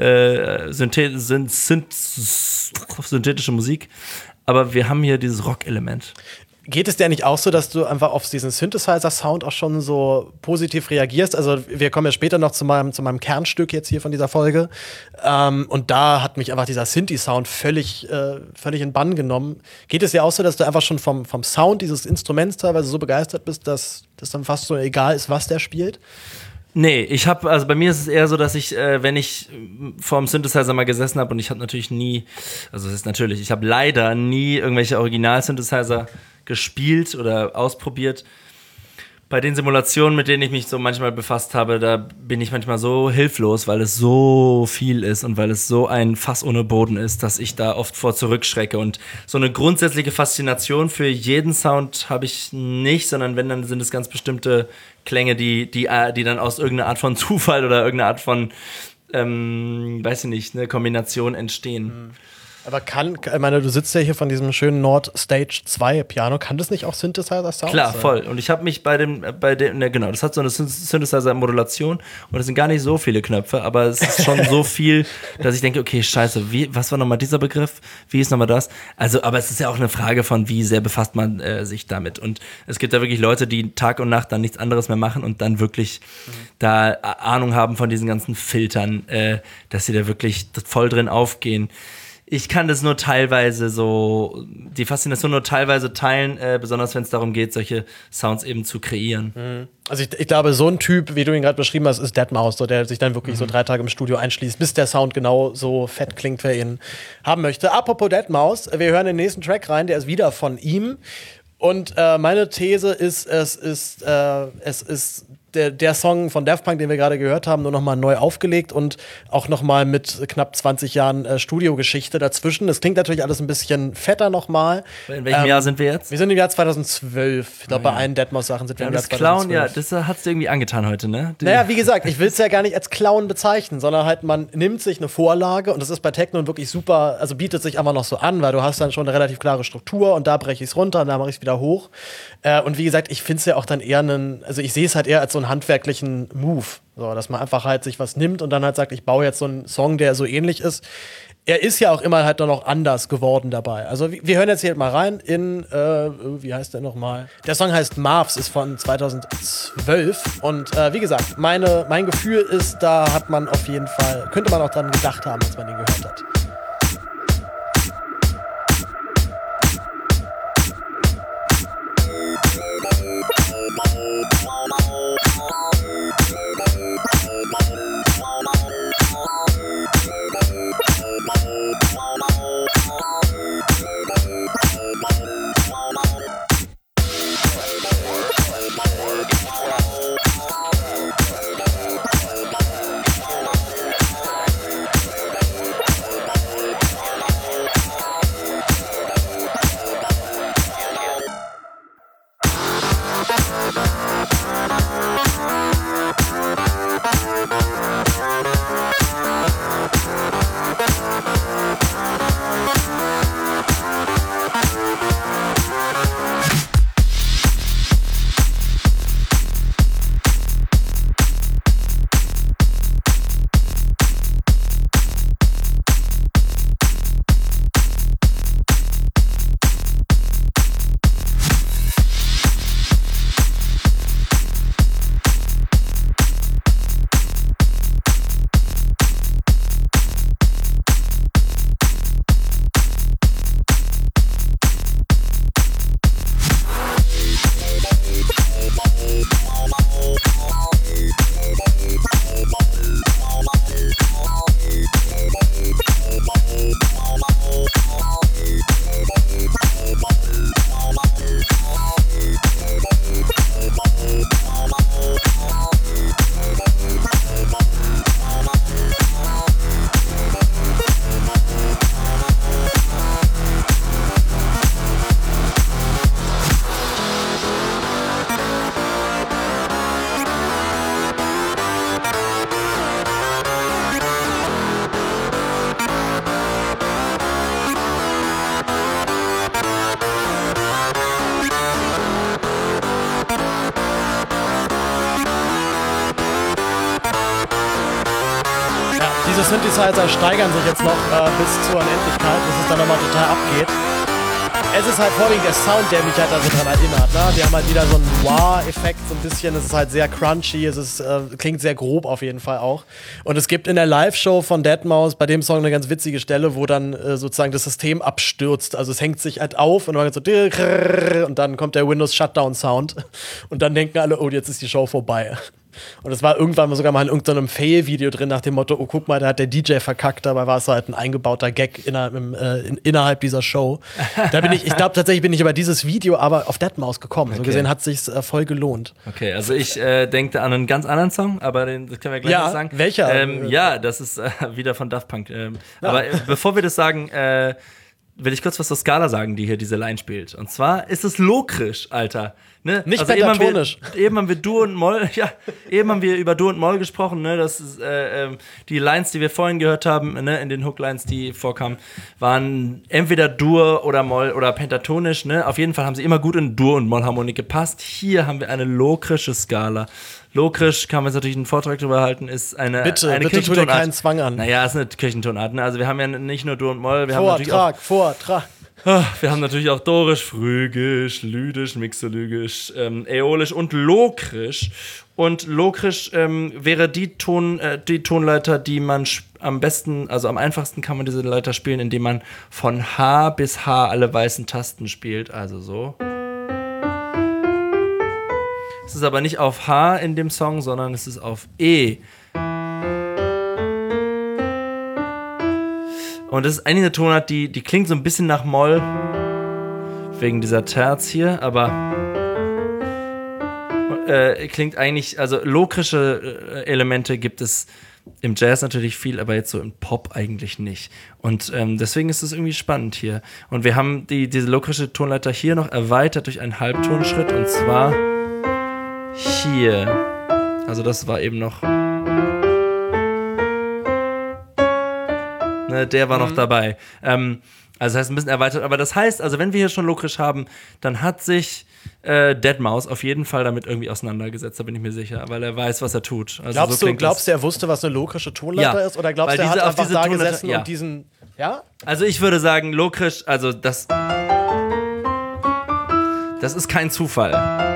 äh, synthet- synth- synth- synthetische Musik, aber wir haben hier dieses Rock-Element. Geht es dir nicht auch so, dass du einfach auf diesen Synthesizer-Sound auch schon so positiv reagierst? Also wir kommen ja später noch zu meinem, zu meinem Kernstück jetzt hier von dieser Folge. Ähm, und da hat mich einfach dieser Synthi-Sound völlig, äh, völlig in Bann genommen. Geht es dir auch so, dass du einfach schon vom, vom Sound dieses Instruments teilweise so begeistert bist, dass das dann fast so egal ist, was der spielt? Nee, ich habe, also bei mir ist es eher so, dass ich, äh, wenn ich vorm Synthesizer mal gesessen habe und ich habe natürlich nie, also es ist natürlich, ich habe leider nie irgendwelche Original-Synthesizer gespielt oder ausprobiert. Bei den Simulationen, mit denen ich mich so manchmal befasst habe, da bin ich manchmal so hilflos, weil es so viel ist und weil es so ein Fass ohne Boden ist, dass ich da oft vor zurückschrecke. Und so eine grundsätzliche Faszination für jeden Sound habe ich nicht, sondern wenn, dann sind es ganz bestimmte Klänge, die, die, die dann aus irgendeiner Art von Zufall oder irgendeiner Art von, ähm, weiß ich nicht, eine Kombination entstehen. Mhm. Aber kann, ich meine, du sitzt ja hier von diesem schönen Nord Stage zwei Piano, kann das nicht auch Synthesizer-Sound? Klar, sein? Voll. Und ich habe mich bei dem, bei dem, ne, genau, das hat so eine Synthesizer-Modulation und es sind gar nicht so viele Knöpfe, aber es ist schon so viel, dass ich denke, okay, scheiße, wie, was war nochmal dieser Begriff? Wie ist nochmal das? Also, aber es ist ja auch eine Frage von, wie sehr befasst man äh, sich damit. Und es gibt da wirklich Leute, die Tag und Nacht dann nichts anderes mehr machen und dann wirklich mhm. da Ahnung haben von diesen ganzen Filtern, äh, dass sie da wirklich voll drin aufgehen. Ich kann das nur teilweise so, die Faszination nur teilweise teilen, äh, besonders wenn es darum geht, solche Sounds eben zu kreieren. Mhm. Also ich, ich glaube, so ein Typ, wie du ihn gerade beschrieben hast, ist deadmau five, so, der sich dann wirklich mhm. so drei Tage im Studio einschließt, bis der Sound genau so fett klingt, wer ihn haben möchte. Apropos deadmau five, wir hören den nächsten Track rein, der ist wieder von ihm. Und äh, meine These ist, es ist, äh, es ist der, der Song von Daft Punk, den wir gerade gehört haben, nur noch mal neu aufgelegt und auch noch mal mit knapp zwanzig Jahren äh, Studiogeschichte dazwischen. Das klingt natürlich alles ein bisschen fetter noch mal. In welchem ähm, Jahr sind wir jetzt? Wir sind im Jahr zweitausendzwölf. Ich glaube, oh, ja. bei allen Deadmau5-Sachen sind wir ja, im Jahr das zweitausendzwölf. Clown, ja, das hat's dir irgendwie angetan heute, ne? Die naja, wie gesagt, ich will es ja gar nicht als Clown bezeichnen, sondern halt, man nimmt sich eine Vorlage und das ist bei Techno wirklich super, also bietet sich einfach noch so an, weil du hast dann schon eine relativ klare Struktur und da breche ich es runter und da mache ich es wieder hoch. Äh, und wie gesagt, ich finde es ja auch dann eher einen, also ich sehe es halt eher als so einen handwerklichen Move, so, dass man einfach halt sich was nimmt und dann halt sagt, ich baue jetzt so einen Song, der so ähnlich ist. Er ist ja auch immer halt noch anders geworden dabei. Also wir hören jetzt hier mal rein in, äh, wie heißt der nochmal? Der Song heißt Marvs, ist von zweitausendzwölf und äh, wie gesagt, meine, mein Gefühl ist, da hat man auf jeden Fall, könnte man auch dran gedacht haben, als man ihn gehört hat. Synthesizer steigern sich jetzt noch äh, bis zur Unendlichkeit, bis es dann nochmal total abgeht. Es ist halt vorwiegend der Sound, der mich halt da so dran erinnert. Ne? Wir haben halt wieder so einen Wah-Effekt, so ein bisschen. Es ist halt sehr crunchy, es ist, äh, klingt sehr grob auf jeden Fall auch. Und es gibt in der Live-Show von deadmau five bei dem Song eine ganz witzige Stelle, wo dann äh, sozusagen das System abstürzt. Also es hängt sich halt auf und dann so und dann kommt der Windows-Shutdown-Sound. Und dann denken alle, oh, jetzt ist die Show vorbei. Und es war irgendwann sogar mal in irgendeinem Fail-Video drin nach dem Motto, oh, guck mal, da hat der D J verkackt, dabei war es halt ein eingebauter Gag inner, im, äh, in, innerhalb dieser Show. Da bin ich, ich glaube tatsächlich bin ich über dieses Video aber auf deadmau five gekommen. Okay. So gesehen hat es sich äh, voll gelohnt. Okay, also ich äh, denke an einen ganz anderen Song, aber den das können wir gleich ja, noch sagen. Welcher? Ähm, ja, das ist äh, wieder von Daft Punk. Ähm, ja. Aber äh, bevor wir das sagen, äh, will ich kurz was zur Skala sagen, die hier diese Line spielt. Und zwar ist es lokrisch, Alter. Ne? Nicht also pentatonisch. Eben haben, wir, eben haben wir Dur und Moll, ja, eben haben wir über Dur und Moll gesprochen, ne? Das ist, äh, äh, die Lines, die wir vorhin gehört haben, ne, in den Hooklines, die vorkamen, waren entweder Dur oder Moll oder pentatonisch, ne? Auf jeden Fall haben sie immer gut in Dur und Mollharmonik gepasst. Hier haben wir eine lokrische Skala. Lokrisch, kann man jetzt natürlich einen Vortrag drüber halten, ist eine, bitte, eine bitte tu dir keinen Zwang an. Naja, ist eine Kirchentonart, ne? Also wir haben ja nicht nur Dur und Moll, wir Vortrag, haben natürlich auch Vortrag. Wir haben natürlich auch Dorisch, Phrygisch, Lydisch, Mixolygisch, ähm, Äolisch und Lokrisch. Und Lokrisch ähm, wäre die, Ton, äh, die Tonleiter, die man am besten, also am einfachsten kann man diese Leiter spielen, indem man von H bis H alle weißen Tasten spielt. Also so. Es ist aber nicht auf H in dem Song, sondern es ist auf E. Und das ist eigentlich eine Tonart, die, die klingt so ein bisschen nach Moll, wegen dieser Terz hier, aber äh, klingt eigentlich, also lokrische äh, Elemente gibt es im Jazz natürlich viel, aber jetzt so im Pop eigentlich nicht. Und ähm, deswegen ist es irgendwie spannend hier. Und wir haben die, diese lokrische Tonleiter hier noch erweitert durch einen Halbtonschritt, und zwar hier. Also das war eben noch... Ne, der war mhm. noch dabei. Ähm, also das heißt ein bisschen erweitert, aber das heißt, also wenn wir hier schon lokrisch haben, dann hat sich äh, deadmau five auf jeden Fall damit irgendwie auseinandergesetzt, da bin ich mir sicher, weil er weiß, was er tut. Also glaubst so du, glaubst du, er wusste, was eine lokrische Tonleiter ja, ist? Oder glaubst du, er diese, hat einfach da Tonleiter, gesessen ja. und diesen... Ja? Also ich würde sagen, lokrisch, also das... Das ist kein Zufall.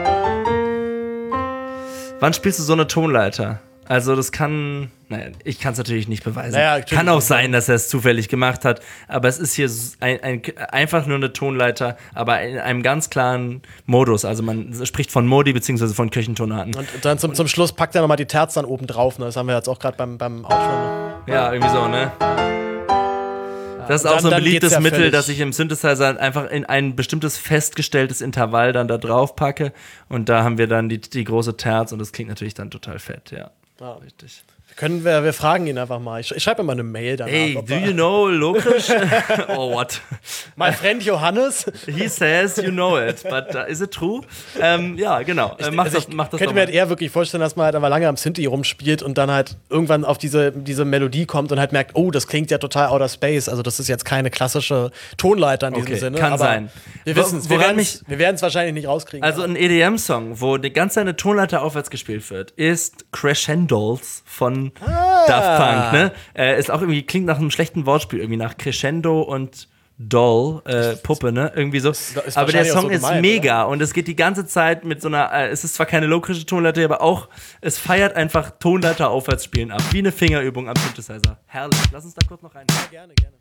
Wann spielst du so eine Tonleiter? Also das kann, naja, ich kann es natürlich nicht beweisen. Naja, kann auch sein, dass er es zufällig gemacht hat, aber es ist hier ein, ein, einfach nur eine Tonleiter, aber in einem ganz klaren Modus. Also man spricht von Modi beziehungsweise von Kirchentonaten. Und dann zum, zum Schluss packt er nochmal die Terz dann oben drauf. Ne? Das haben wir jetzt auch gerade beim, beim Outro. Ne? Ja, irgendwie so, ne? Das ist auch dann, so ein beliebtes ja Mittel, dass ich im Synthesizer einfach in ein bestimmtes festgestelltes Intervall dann da drauf packe, und da haben wir dann die, die große Terz, und das klingt natürlich dann total fett, ja. Ja. Richtig. Können wir, wir fragen ihn einfach mal. Ich, ich schreibe ihm mal eine Mail danach. Hey, do you know Lokrisch? Oh, what? My friend Johannes? He says you know it, but uh, is it true? Ähm, ja, genau. Ich, mach also das, ich mach das könnte mir halt eher wirklich vorstellen, dass man halt aber lange am Synthi rumspielt und dann halt irgendwann auf diese, diese Melodie kommt und halt merkt, oh, das klingt ja total outer space. Also das ist jetzt keine klassische Tonleiter in diesem okay, Sinne. Kann aber sein. Wir wissen Wo, wir werden es wahrscheinlich nicht rauskriegen. Also ein E D M-Song, wo die ganze Zeit eine Tonleiter aufwärts gespielt wird, ist Crescendos von ah. Daft Punk, ne? Äh, ist auch irgendwie, klingt nach einem schlechten Wortspiel, irgendwie nach Crescendo und Doll, äh, Puppe, ne? Irgendwie so. Ist, ist aber der Song so gemein, ist mega, oder? Und es geht die ganze Zeit mit so einer, äh, es ist zwar keine lokrische Tonleiter, aber auch, es feiert einfach Tonleiter aufwärts spielen ab, wie eine Fingerübung am Synthesizer. Herrlich. Lass uns da kurz noch rein. Ja, gerne, gerne.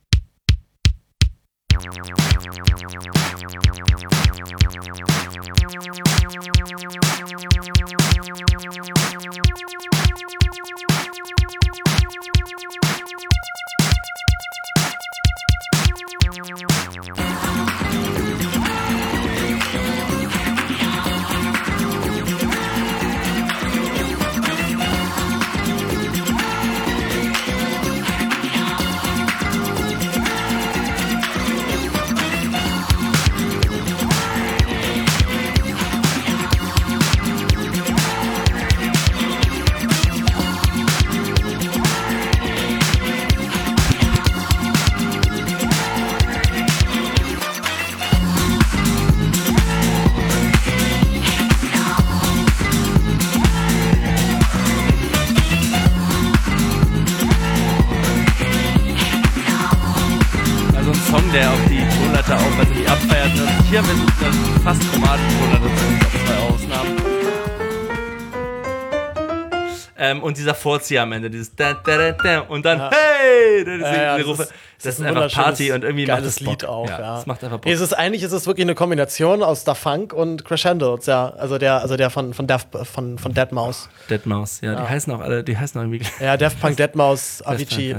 abfeiert. Und hier mit äh, fast Tomatenpulver, das sind auch zwei Ausnahmen. Ähm, und dieser Vorzieher am Ende, dieses da, da, da, da, und dann ja. hey! Das, ja, ja, das, das, ist, ist, das ist einfach Party und irgendwie macht das Lied auch. Ja, Ja. Das macht einfach Bock. Nee, es ist eigentlich ist es wirklich eine Kombination aus Da Funk und Crescendo. Ja, also der, also der von von Daft, von von Deadmau5. Deadmau5, ja, ja, die heißen auch alle, die heißen auch irgendwie. Ja, Daft Punk, Deadmau5, Avicii.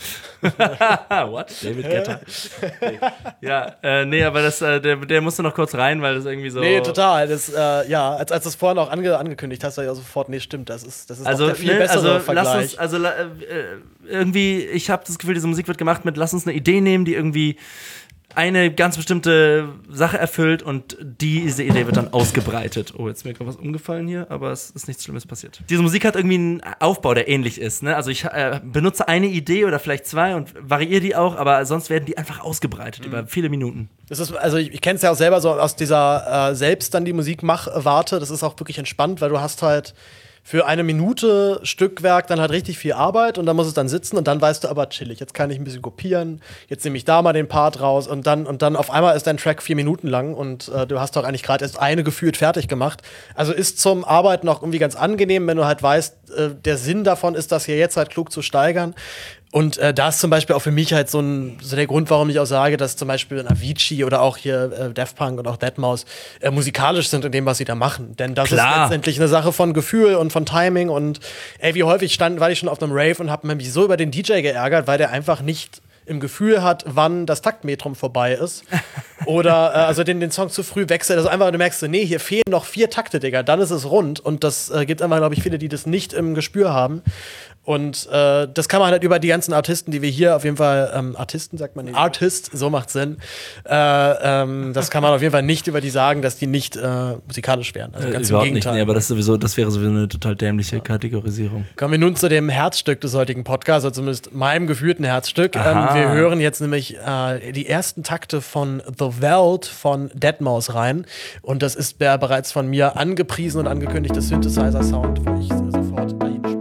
What? David Guetta. Okay. Ja, äh, nee, aber das, äh, der, der musste noch kurz rein, weil das irgendwie so. Nee, total. Das, äh, ja, als, als du es vorhin auch ange, angekündigt hast, war ich auch sofort, nee, stimmt, das ist, das ist also, doch der viel ne, bessere also, Vergleich. Lass uns, also äh, irgendwie, ich habe das Gefühl, diese Musik wird gemacht mit, lass uns eine Idee nehmen, die irgendwie eine ganz bestimmte Sache erfüllt und diese Idee wird dann ausgebreitet. Oh, jetzt ist mir gerade was umgefallen hier, aber es ist nichts Schlimmes passiert. Diese Musik hat irgendwie einen Aufbau, der ähnlich ist. Ne? Also ich äh, benutze eine Idee oder vielleicht zwei und variiere die auch, aber sonst werden die einfach ausgebreitet mhm. über viele Minuten. Das ist, also ich, ich kenne es ja auch selber so aus dieser äh, selbst dann die Musikmach-Warte. Das ist auch wirklich entspannt, weil du hast halt für eine Minute Stückwerk dann halt richtig viel Arbeit und dann muss es dann sitzen und dann weißt du aber chillig, jetzt kann ich ein bisschen kopieren, jetzt nehme ich da mal den Part raus und dann und dann auf einmal ist dein Track vier Minuten lang und äh, du hast doch eigentlich gerade erst eine gefühlt fertig gemacht. Also ist zum Arbeiten auch irgendwie ganz angenehm, wenn du halt weißt, äh, der Sinn davon ist, das hier jetzt halt klug zu steigern. Und äh, da ist zum Beispiel auch für mich halt so, ein, so der Grund, warum ich auch sage, dass zum Beispiel ein Avicii oder auch hier äh, Daft Punk und auch Deadmau5 äh, musikalisch sind in dem, was sie da machen. Denn das Klar. ist letztendlich eine Sache von Gefühl und von Timing. Und ey, wie häufig stand, war ich schon auf einem Rave und hab mich so über den D J geärgert, weil der einfach nicht im Gefühl hat, wann das Taktmetrum vorbei ist. Oder äh, also den, den Song zu früh wechselt. Also einfach, du merkst, nee, hier fehlen noch vier Takte, Digga. Dann ist es rund. Und das äh, gibt einfach, glaube ich, viele, die das nicht im Gespür haben. Und äh, das kann man halt über die ganzen Artisten, die wir hier auf jeden Fall, ähm, Artisten sagt man nicht, Artist, so macht Sinn. Äh, ähm, das kann man auf jeden Fall nicht über die sagen, dass die nicht äh, musikalisch wären. Also ganz äh, im Gegenteil. Nicht, nee, aber das, sowieso, das wäre sowieso eine total dämliche ja. Kategorisierung. Kommen wir nun zu dem Herzstück des heutigen Podcasts, oder zumindest meinem gefühlten Herzstück. Ähm, wir hören jetzt nämlich äh, die ersten Takte von The Welt von Deadmau5 rein. Und das ist der bereits von mir angepriesen und angekündigte Synthesizer-Sound, wo ich sofort bei Ihnen schmelze.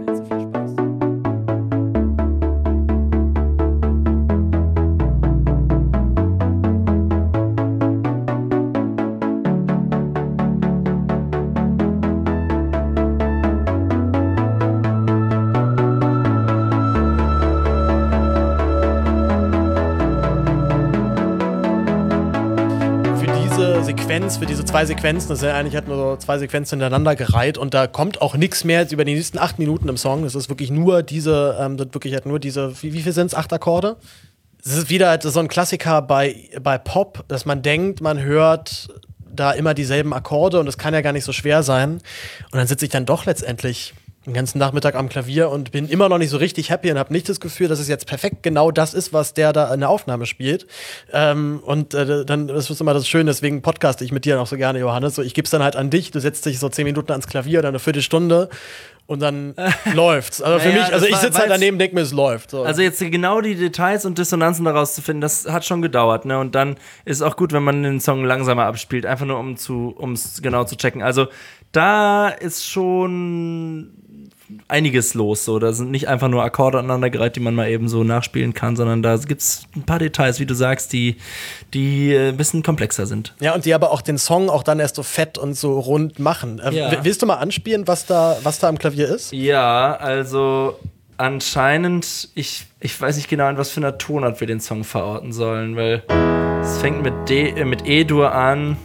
Für diese zwei Sequenzen, das ist ja eigentlich hat nur so zwei Sequenzen hintereinander gereiht und da kommt auch nichts mehr jetzt über die nächsten acht Minuten im Song. Das ist wirklich nur diese, ähm, wirklich halt nur diese, wie, wie viel sind es? Acht Akkorde? Es ist wieder halt so ein Klassiker bei, bei Pop, dass man denkt, man hört da immer dieselben Akkorde und das kann ja gar nicht so schwer sein. Und dann sitze ich dann doch letztendlich den ganzen Nachmittag am Klavier und bin immer noch nicht so richtig happy und habe nicht das Gefühl, dass es jetzt perfekt genau das ist, was der da in der Aufnahme spielt. Ähm, und äh, dann, das ist immer das Schöne, deswegen podcaste ich mit dir auch so gerne, Johannes. So, ich gebe es dann halt an dich, du setzt dich so zehn Minuten ans Klavier oder eine Viertelstunde und dann läuft's. Also für naja, mich, also ich sitze halt daneben und denke mir, es läuft. So. Also jetzt genau die Details und Dissonanzen daraus zu finden, das hat schon gedauert, ne? Und dann ist es auch gut, wenn man den Song langsamer abspielt, einfach nur um zu, um es genau zu checken. Also da ist schon einiges los, so. Da sind nicht einfach nur Akkorde aneinandergereiht, die man mal eben so nachspielen kann, sondern da gibt's ein paar Details, wie du sagst, die, die ein bisschen komplexer sind. Ja, und die aber auch den Song auch dann erst so fett und so rund machen. Äh, ja. Willst du mal anspielen, was da, was da am Klavier ist? Ja, also anscheinend, ich, ich weiß nicht genau, an was für einer Tonart wir den Song verorten sollen, weil es fängt mit D, äh, mit E-Dur an,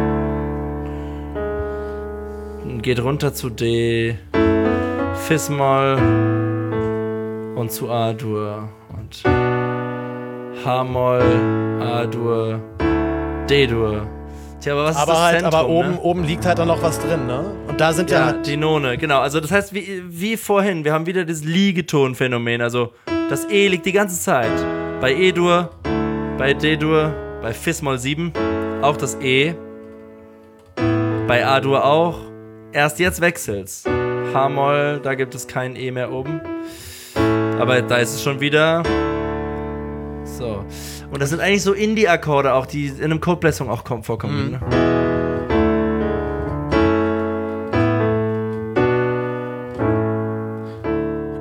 geht runter zu D, Fis-Moll und zu A-Dur und H-Moll, A-Dur, D-Dur. Tja, aber was aber ist das halt, Zentrum, aber oben, ne? oben liegt halt dann noch was drin, ne? Und da sind ja, ja halt die None, genau. Also das heißt, wie, wie vorhin, wir haben wieder das Liegeton-Phänomen. Also das E liegt die ganze Zeit bei E-Dur, bei D-Dur, bei Fis-Moll sieben, auch das E, bei A-Dur auch. Erst jetzt wechselt's. H-Moll, da gibt es kein E mehr oben. Aber da ist es schon wieder. So. Und das sind eigentlich so Indie-Akkorde auch, die in einem Codeplay-Song auch vorkommen. Mhm. Ne?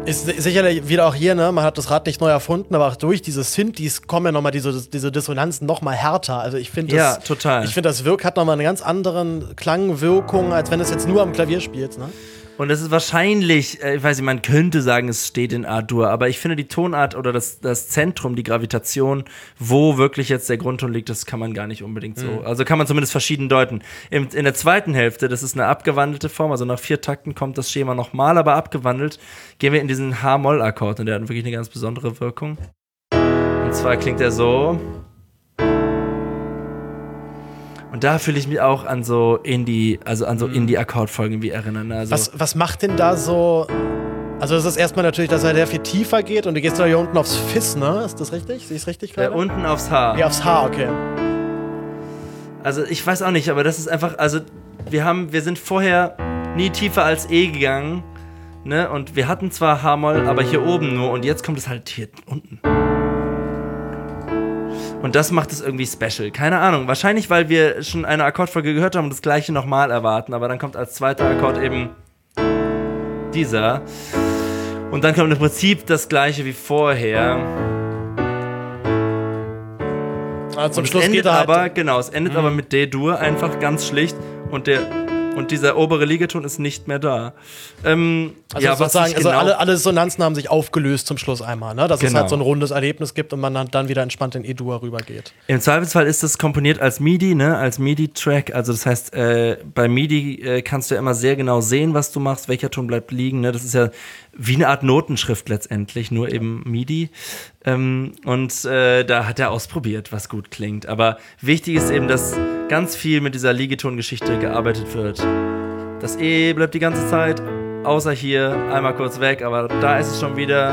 Ist sicherlich wieder auch hier, ne? Man hat das Rad nicht neu erfunden, aber auch durch diese Synthes kommen ja nochmal diese, diese Dissonanzen nochmal härter. Also ich finde das, Ja, total. Ich finde, das Wirk hat nochmal eine ganz andere Klangwirkung, als wenn du es jetzt nur am Klavier spielst, ne? Und das ist wahrscheinlich, äh, ich weiß nicht, man könnte sagen, es steht in A-Dur, aber ich finde die Tonart oder das, das Zentrum, die Gravitation, wo wirklich jetzt der Grundton liegt, das kann man gar nicht unbedingt so. Mhm. Also kann man zumindest verschieden deuten. Im, in der zweiten Hälfte, das ist eine abgewandelte Form, also nach vier Takten kommt das Schema nochmal, aber abgewandelt, gehen wir in diesen H-Moll-Akkord und der hat wirklich eine ganz besondere Wirkung. Und zwar klingt er so. Und da fühle ich mich auch an so Indie, also an so Mhm. Indie-Akkordfolgen wie erinnern. Also Was, was macht denn da so. Also, es ist erstmal natürlich, dass er sehr viel tiefer geht und du gehst da hier unten aufs Fis, ne? Ist das richtig? Sehe ich es richtig äh, gerade? unten aufs H. Ja, aufs H, okay. Also ich weiß auch nicht, aber das ist einfach, also wir haben, wir sind vorher nie tiefer als E gegangen, ne? Und wir hatten zwar H-Moll, aber hier oben nur und jetzt kommt es halt hier unten. Und das macht es irgendwie special. Keine Ahnung. Wahrscheinlich, weil wir schon eine Akkordfolge gehört haben und das gleiche nochmal erwarten. Aber dann kommt als zweiter Akkord eben dieser. Und dann kommt im Prinzip das gleiche wie vorher. Also zum Und Schluss es endet geht er halt. aber, genau, es endet aber mit D-Dur einfach ganz schlicht. Und der und dieser obere Liegeton ist nicht mehr da. Ähm, Also ja, was sozusagen, ich also genau, alle, alle Dissonanzen haben sich aufgelöst zum Schluss einmal, ne? Dass es Genau. halt so ein rundes Erlebnis gibt und man dann, dann wieder entspannt in E-Dur rübergeht. Im Zweifelsfall ist das komponiert als MIDI, ne, als MIDI-Track. Also das heißt, äh, bei MIDI äh, kannst du ja immer sehr genau sehen, was du machst, welcher Ton bleibt liegen. Ne? Das ist ja wie eine Art Notenschrift letztendlich, nur eben MIDI. Ähm, und äh, da hat er ausprobiert, was gut klingt. Aber wichtig ist eben, dass ganz viel mit dieser Liegetongeschichte gearbeitet wird. Das E bleibt die ganze Zeit, außer hier, einmal kurz weg, aber da ist es schon wieder.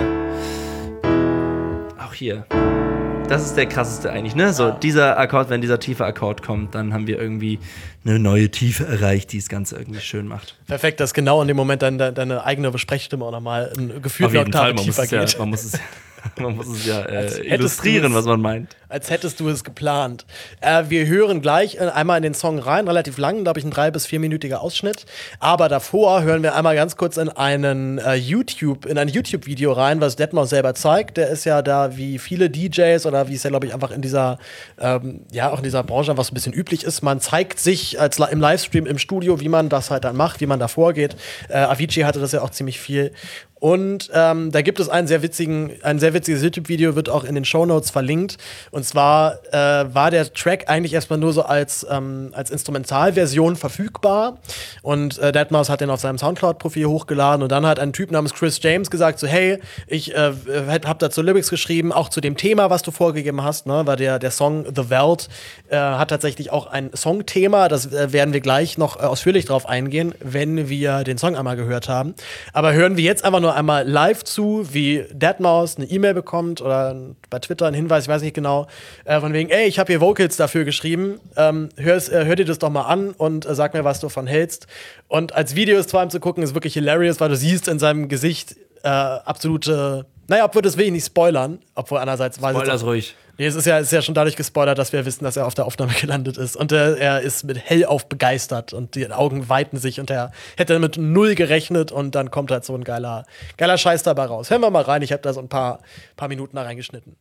Auch hier. Das ist der krasseste eigentlich, ne? So, dieser Akkord, wenn dieser tiefe Akkord kommt, dann haben wir irgendwie eine neue Tiefe erreicht, die das Ganze irgendwie schön macht. Perfekt, dass genau in dem Moment dein, deine eigene Sprechstimme auch nochmal ein Gefühl Auf jeden Fall, Oktave man muss tiefer es ja, geht. man muss es, man muss es ja Als äh, hättest illustrieren, du es- was man meint. Als hättest du es geplant. Äh, wir hören gleich äh, einmal in den Song rein, relativ lang, glaube ich, ein drei- bis vierminütiger Ausschnitt. Aber davor hören wir einmal ganz kurz in einen äh, YouTube, in ein YouTube-Video rein, was Deadmau5 selber zeigt. Der ist ja da wie viele D Js oder wie es ja, glaube ich, einfach in dieser, ähm, ja, auch in dieser Branche einfach so ein bisschen üblich ist. Man zeigt sich als im Livestream im Studio, wie man das halt dann macht, wie man da vorgeht. Äh, Avicii hatte das ja auch ziemlich viel. Und ähm, da gibt es einen sehr witzigen, ein sehr witziges YouTube-Video, wird auch in den Shownotes verlinkt. Und zwar äh, war der Track eigentlich erstmal nur so als, ähm, als Instrumentalversion verfügbar. Und äh, Deadmau5 hat den auf seinem Soundcloud-Profil hochgeladen. Und dann hat ein Typ namens Chris James gesagt: so, hey, ich äh, hab dazu Lyrics geschrieben, auch zu dem Thema, was du vorgegeben hast, ne? Weil der, der Song The Welt äh, hat tatsächlich auch ein Songthema. Das äh, werden wir gleich noch äh, ausführlich drauf eingehen, wenn wir den Song einmal gehört haben. Aber hören wir jetzt einfach nur einmal live zu, wie Deadmau5 eine E-Mail bekommt oder bei Twitter einen Hinweis, ich weiß nicht genau, äh, von wegen, ey, ich habe hier Vocals dafür geschrieben, ähm, hör's, äh, hör dir das doch mal an und äh, sag mir, was du davon hältst. Und als Video ist vor allem zu gucken, ist wirklich hilarious, weil du siehst in seinem Gesicht äh, absolute, naja, obwohl das will ich nicht spoilern, obwohl einerseits weiß Spoilers ich ruhig. Nee, es ist ja, es ist ja schon dadurch gespoilert, dass wir wissen, dass er auf der Aufnahme gelandet ist. Und äh, er ist mit hellauf begeistert und die Augen weiten sich und er hätte mit null gerechnet und dann kommt halt so ein geiler, geiler Scheiß dabei raus. Hören wir mal rein, ich habe da so ein paar, paar Minuten da reingeschnitten.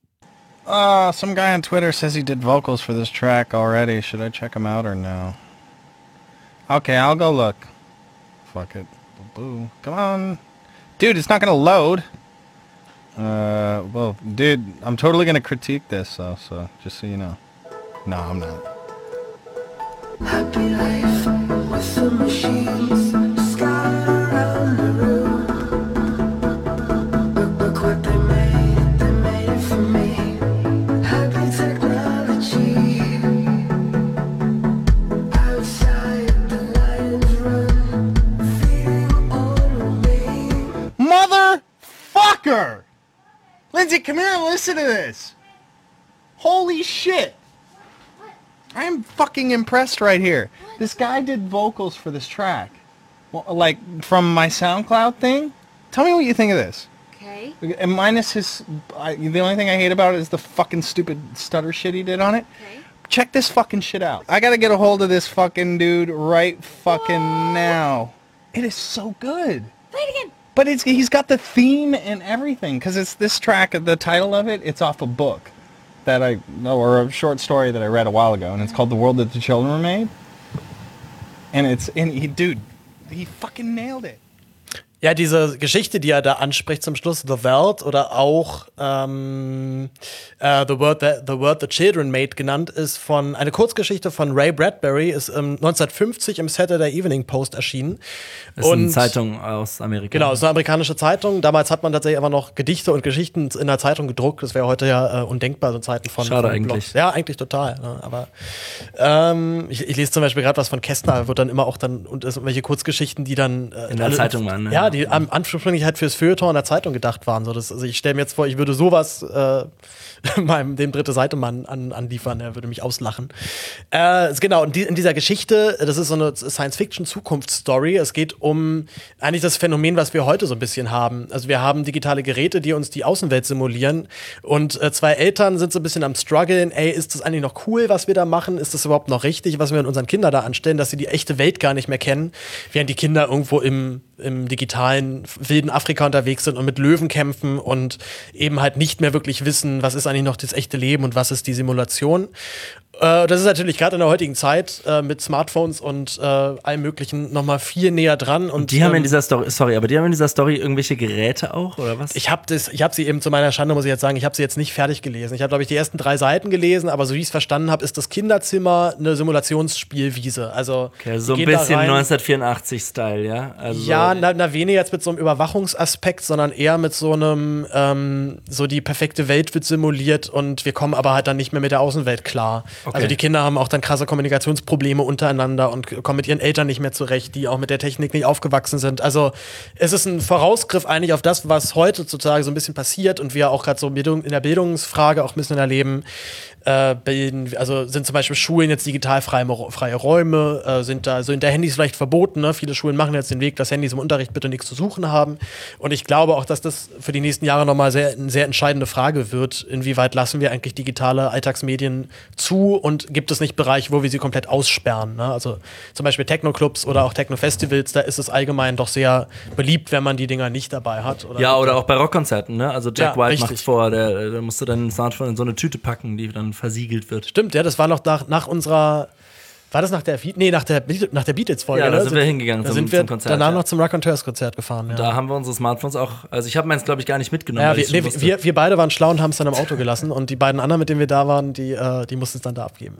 Uh, some guy on Twitter says he did vocals for this track already. Should I check him out or no? Okay, I'll go look. Fuck it. Boo. Come on. Dude, it's not gonna load. Uh, well, dude, I'm totally gonna critique this, though, so just so you know. No, I'm not. Happy life with the machines scattered around the room. Look, look what they made, they made it for me. Happy technology. Outside the lions run, feeding on me. Motherfucker! Lindsay, come here and listen to this. Holy shit. I am fucking impressed right here. This guy did vocals for this track. Well, like, from my SoundCloud thing. Tell me what you think of this. Okay. And minus his... I, the only thing I hate about it is the fucking stupid stutter shit he did on it. Okay. Check this fucking shit out. I gotta get a hold of this fucking dude right fucking now. It is so good. Play it again. But it's he's got the theme and everything because it's this track. The title of it, it's off a book that I know, or a short story that I read a while ago, and it's called "The World That the Children Were Made." And it's and he, dude, he fucking nailed it. Ja, diese Geschichte, die er da anspricht zum Schluss, The World oder auch ähm, uh, the, Word that, the Word the Children Made genannt, ist von eine Kurzgeschichte von Ray Bradbury, ist ähm, neunzehnhundertfünfzig im Saturday Evening Post erschienen. Das ist eine Zeitung aus Amerika. Genau, es ist eine amerikanische Zeitung. Damals hat man tatsächlich aber noch Gedichte und Geschichten in der Zeitung gedruckt. Das wäre heute ja äh, undenkbar, so Zeiten von Schade von eigentlich. Blogs. Ja, eigentlich total. Ne? Aber ähm, ich, ich lese zum Beispiel gerade was von Kästner, wird dann immer auch dann und es sind welche Kurzgeschichten, die dann äh, in der alle, Zeitung waren. Ne? Ja, die am ursprünglich halt fürs Feuilleton in der Zeitung gedacht waren. So, das, also ich stelle mir jetzt vor, ich würde sowas äh, meinem dem dritte Seite Mann an, anliefern, er würde mich auslachen. Äh, genau, und die, in dieser Geschichte, das ist so eine Science-Fiction-Zukunftsstory. Es geht um eigentlich das Phänomen, was wir heute so ein bisschen haben. Also wir haben digitale Geräte, die uns die Außenwelt simulieren und äh, zwei Eltern sind so ein bisschen am struggeln. Ey, ist das eigentlich noch cool, was wir da machen? Ist das überhaupt noch richtig, was wir mit unseren Kindern da anstellen, dass sie die echte Welt gar nicht mehr kennen, während die Kinder irgendwo im im digitalen wilden Afrika unterwegs sind und mit Löwen kämpfen und eben halt nicht mehr wirklich wissen, was ist eigentlich noch das echte Leben und was ist die Simulation. Äh, das ist natürlich gerade in der heutigen Zeit äh, mit Smartphones und äh, allem Möglichen noch mal viel näher dran. Und, und die haben in ähm, dieser Story, sorry, aber die haben in dieser Story irgendwelche Geräte auch, oder was? Ich habe das, ich habe sie eben zu meiner Schande, muss ich jetzt sagen, ich habe sie jetzt nicht fertig gelesen. Ich habe, glaube ich, die ersten drei Seiten gelesen, aber so wie ich es verstanden habe, ist das Kinderzimmer eine Simulationsspielwiese. Also okay, so die ein gehen da bisschen rein. neunzehnhundertvierundachtzig-Style, ja? Also Ja, na, na weniger jetzt mit so einem Überwachungsaspekt, sondern eher mit so einem, ähm, so die perfekte Welt wird simuliert und wir kommen aber halt dann nicht mehr mit der Außenwelt klar. Okay. Also die Kinder haben auch dann krasse Kommunikationsprobleme untereinander und kommen mit ihren Eltern nicht mehr zurecht, die auch mit der Technik nicht aufgewachsen sind. Also es ist ein Vorausgriff eigentlich auf das, was heutzutage so ein bisschen passiert und wir auch gerade so Bildung, in der Bildungsfrage auch ein bisschen erleben. Äh, bilden, also sind zum Beispiel Schulen jetzt digital freie, freie Räume, äh, sind da sind da Handys vielleicht verboten, ne? Viele Schulen machen jetzt den Weg, dass Handys im Unterricht bitte nichts zu suchen haben und ich glaube auch, dass das für die nächsten Jahre nochmal sehr, eine sehr entscheidende Frage wird, inwieweit lassen wir eigentlich digitale Alltagsmedien zu und gibt es nicht Bereiche, wo wir sie komplett aussperren, ne? Also zum Beispiel Techno-Clubs oder auch Techno-Festivals, da ist es allgemein doch sehr beliebt, wenn man die Dinger nicht dabei hat. Oder ja, oder auch bei Rockkonzerten, ne? Also Jack Ja, White richtig. macht's vor, der, der musste dann ein Smartphone in so eine Tüte packen, die dann versiegelt wird. Stimmt, ja, das war noch nach, nach unserer. War das nach der nee, nach der, nach der Beatles-Folge? Ja, da ne? sind wir hingegangen Da zum- sind wir zum Konzert, danach ja. noch zum Raconteurs-Konzert gefahren. Ja. Da haben wir unsere Smartphones auch, also ich habe meins, glaube ich, gar nicht mitgenommen. Ja, weil wir, ich schon nee, wusste- wir, wir beide waren schlau und haben es dann im Auto gelassen und die beiden anderen, mit denen wir da waren, die, äh, die mussten es dann da abgeben.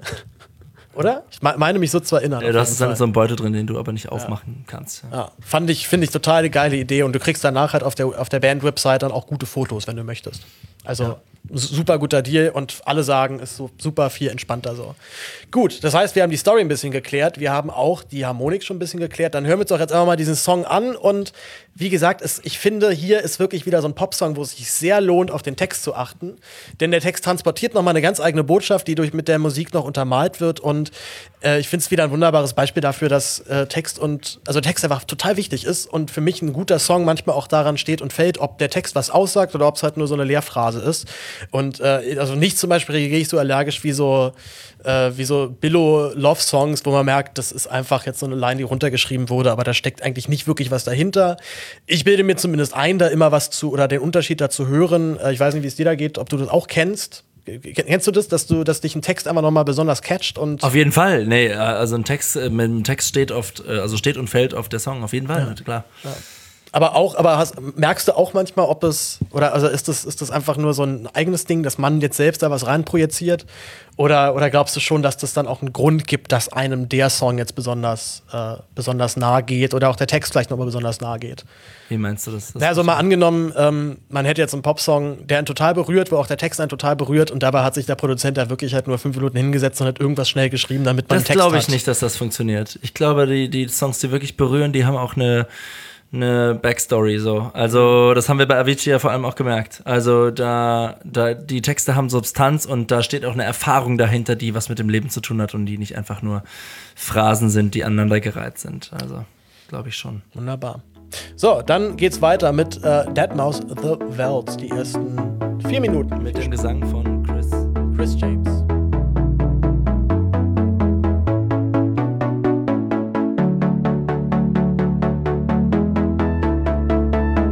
Oder? Ich me- meine mich so zu erinnern. ja, auf du hast jeden es dann Fall. in so einem Beutel drin, den du aber nicht aufmachen kannst. Ja. Ja, fand ich, finde ich total eine geile Idee und du kriegst danach halt auf der, auf der Band-Website dann auch gute Fotos, wenn du möchtest. Also s- super guter Deal und alle sagen, ist so super viel entspannter so. Gut, das heißt, wir haben die Story ein bisschen geklärt, wir haben auch die Harmonik schon ein bisschen geklärt, dann hören wir uns doch jetzt einfach mal diesen Song an und wie gesagt, es, ich finde, hier ist wirklich wieder so ein Popsong, wo es sich sehr lohnt, auf den Text zu achten, denn der Text transportiert nochmal eine ganz eigene Botschaft, die durch mit der Musik noch untermalt wird und äh, ich finde es wieder ein wunderbares Beispiel dafür, dass äh, Text und, also Text einfach total wichtig ist und für mich ein guter Song manchmal auch daran steht und fällt, ob der Text was aussagt oder ob es halt nur so eine Leerphrase ist. Und äh, also nicht zum Beispiel reagiere ich so allergisch wie so, äh, wie so Billo-Love-Songs, wo man merkt, das ist einfach jetzt so eine Line, die runtergeschrieben wurde, aber da steckt eigentlich nicht wirklich was dahinter. Ich bilde mir zumindest ein, da immer was zu oder den Unterschied dazu hören. Äh, ich weiß nicht, wie es dir da geht, ob du das auch kennst. Kennst du das, dass du, dass dich ein Text einfach nochmal besonders catcht und Auf jeden Fall, nee, äh, also ein Text, äh, mit dem Text steht oft, äh, also steht und fällt auf der Song, auf jeden Fall, klar. aber auch, aber hast, merkst du auch manchmal, ob es, oder also ist das, ist das einfach nur so ein eigenes Ding, dass man jetzt selbst da was reinprojiziert? Oder, oder glaubst du schon, dass das dann auch einen Grund gibt, dass einem der Song jetzt besonders, äh, besonders nahe geht oder auch der Text vielleicht nochmal besonders nahe geht? Wie meinst du das? das Na, also mal angenommen, ähm, man hätte jetzt einen Popsong, der einen total berührt, wo auch der Text einen total berührt und dabei hat sich der Produzent da wirklich halt nur fünf Minuten hingesetzt und hat irgendwas schnell geschrieben, damit man Das einen Text glaube ich hat. nicht, dass das funktioniert. Ich glaube, die, die Songs, die wirklich berühren, die haben auch eine, eine Backstory so. Also das haben wir bei Avicii ja vor allem auch gemerkt. Also da, da die Texte haben Substanz und da steht auch eine Erfahrung dahinter, die was mit dem Leben zu tun hat und die nicht einfach nur Phrasen sind, die aneinandergereiht sind. Also glaube ich schon. Wunderbar. So, dann geht's weiter mit äh, Deadmau5, The Welts, die ersten vier Minuten Mit dem Gesang von Chris. Chris James. I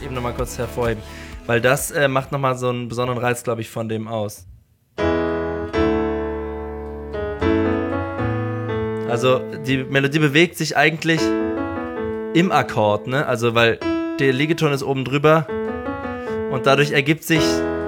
ich eben nochmal kurz hervorheben. Weil das äh, macht nochmal so einen besonderen Reiz, glaube ich, von dem aus. Also die Melodie bewegt sich eigentlich im Akkord, ne? Also weil der Legaton ist oben drüber und dadurch ergibt sich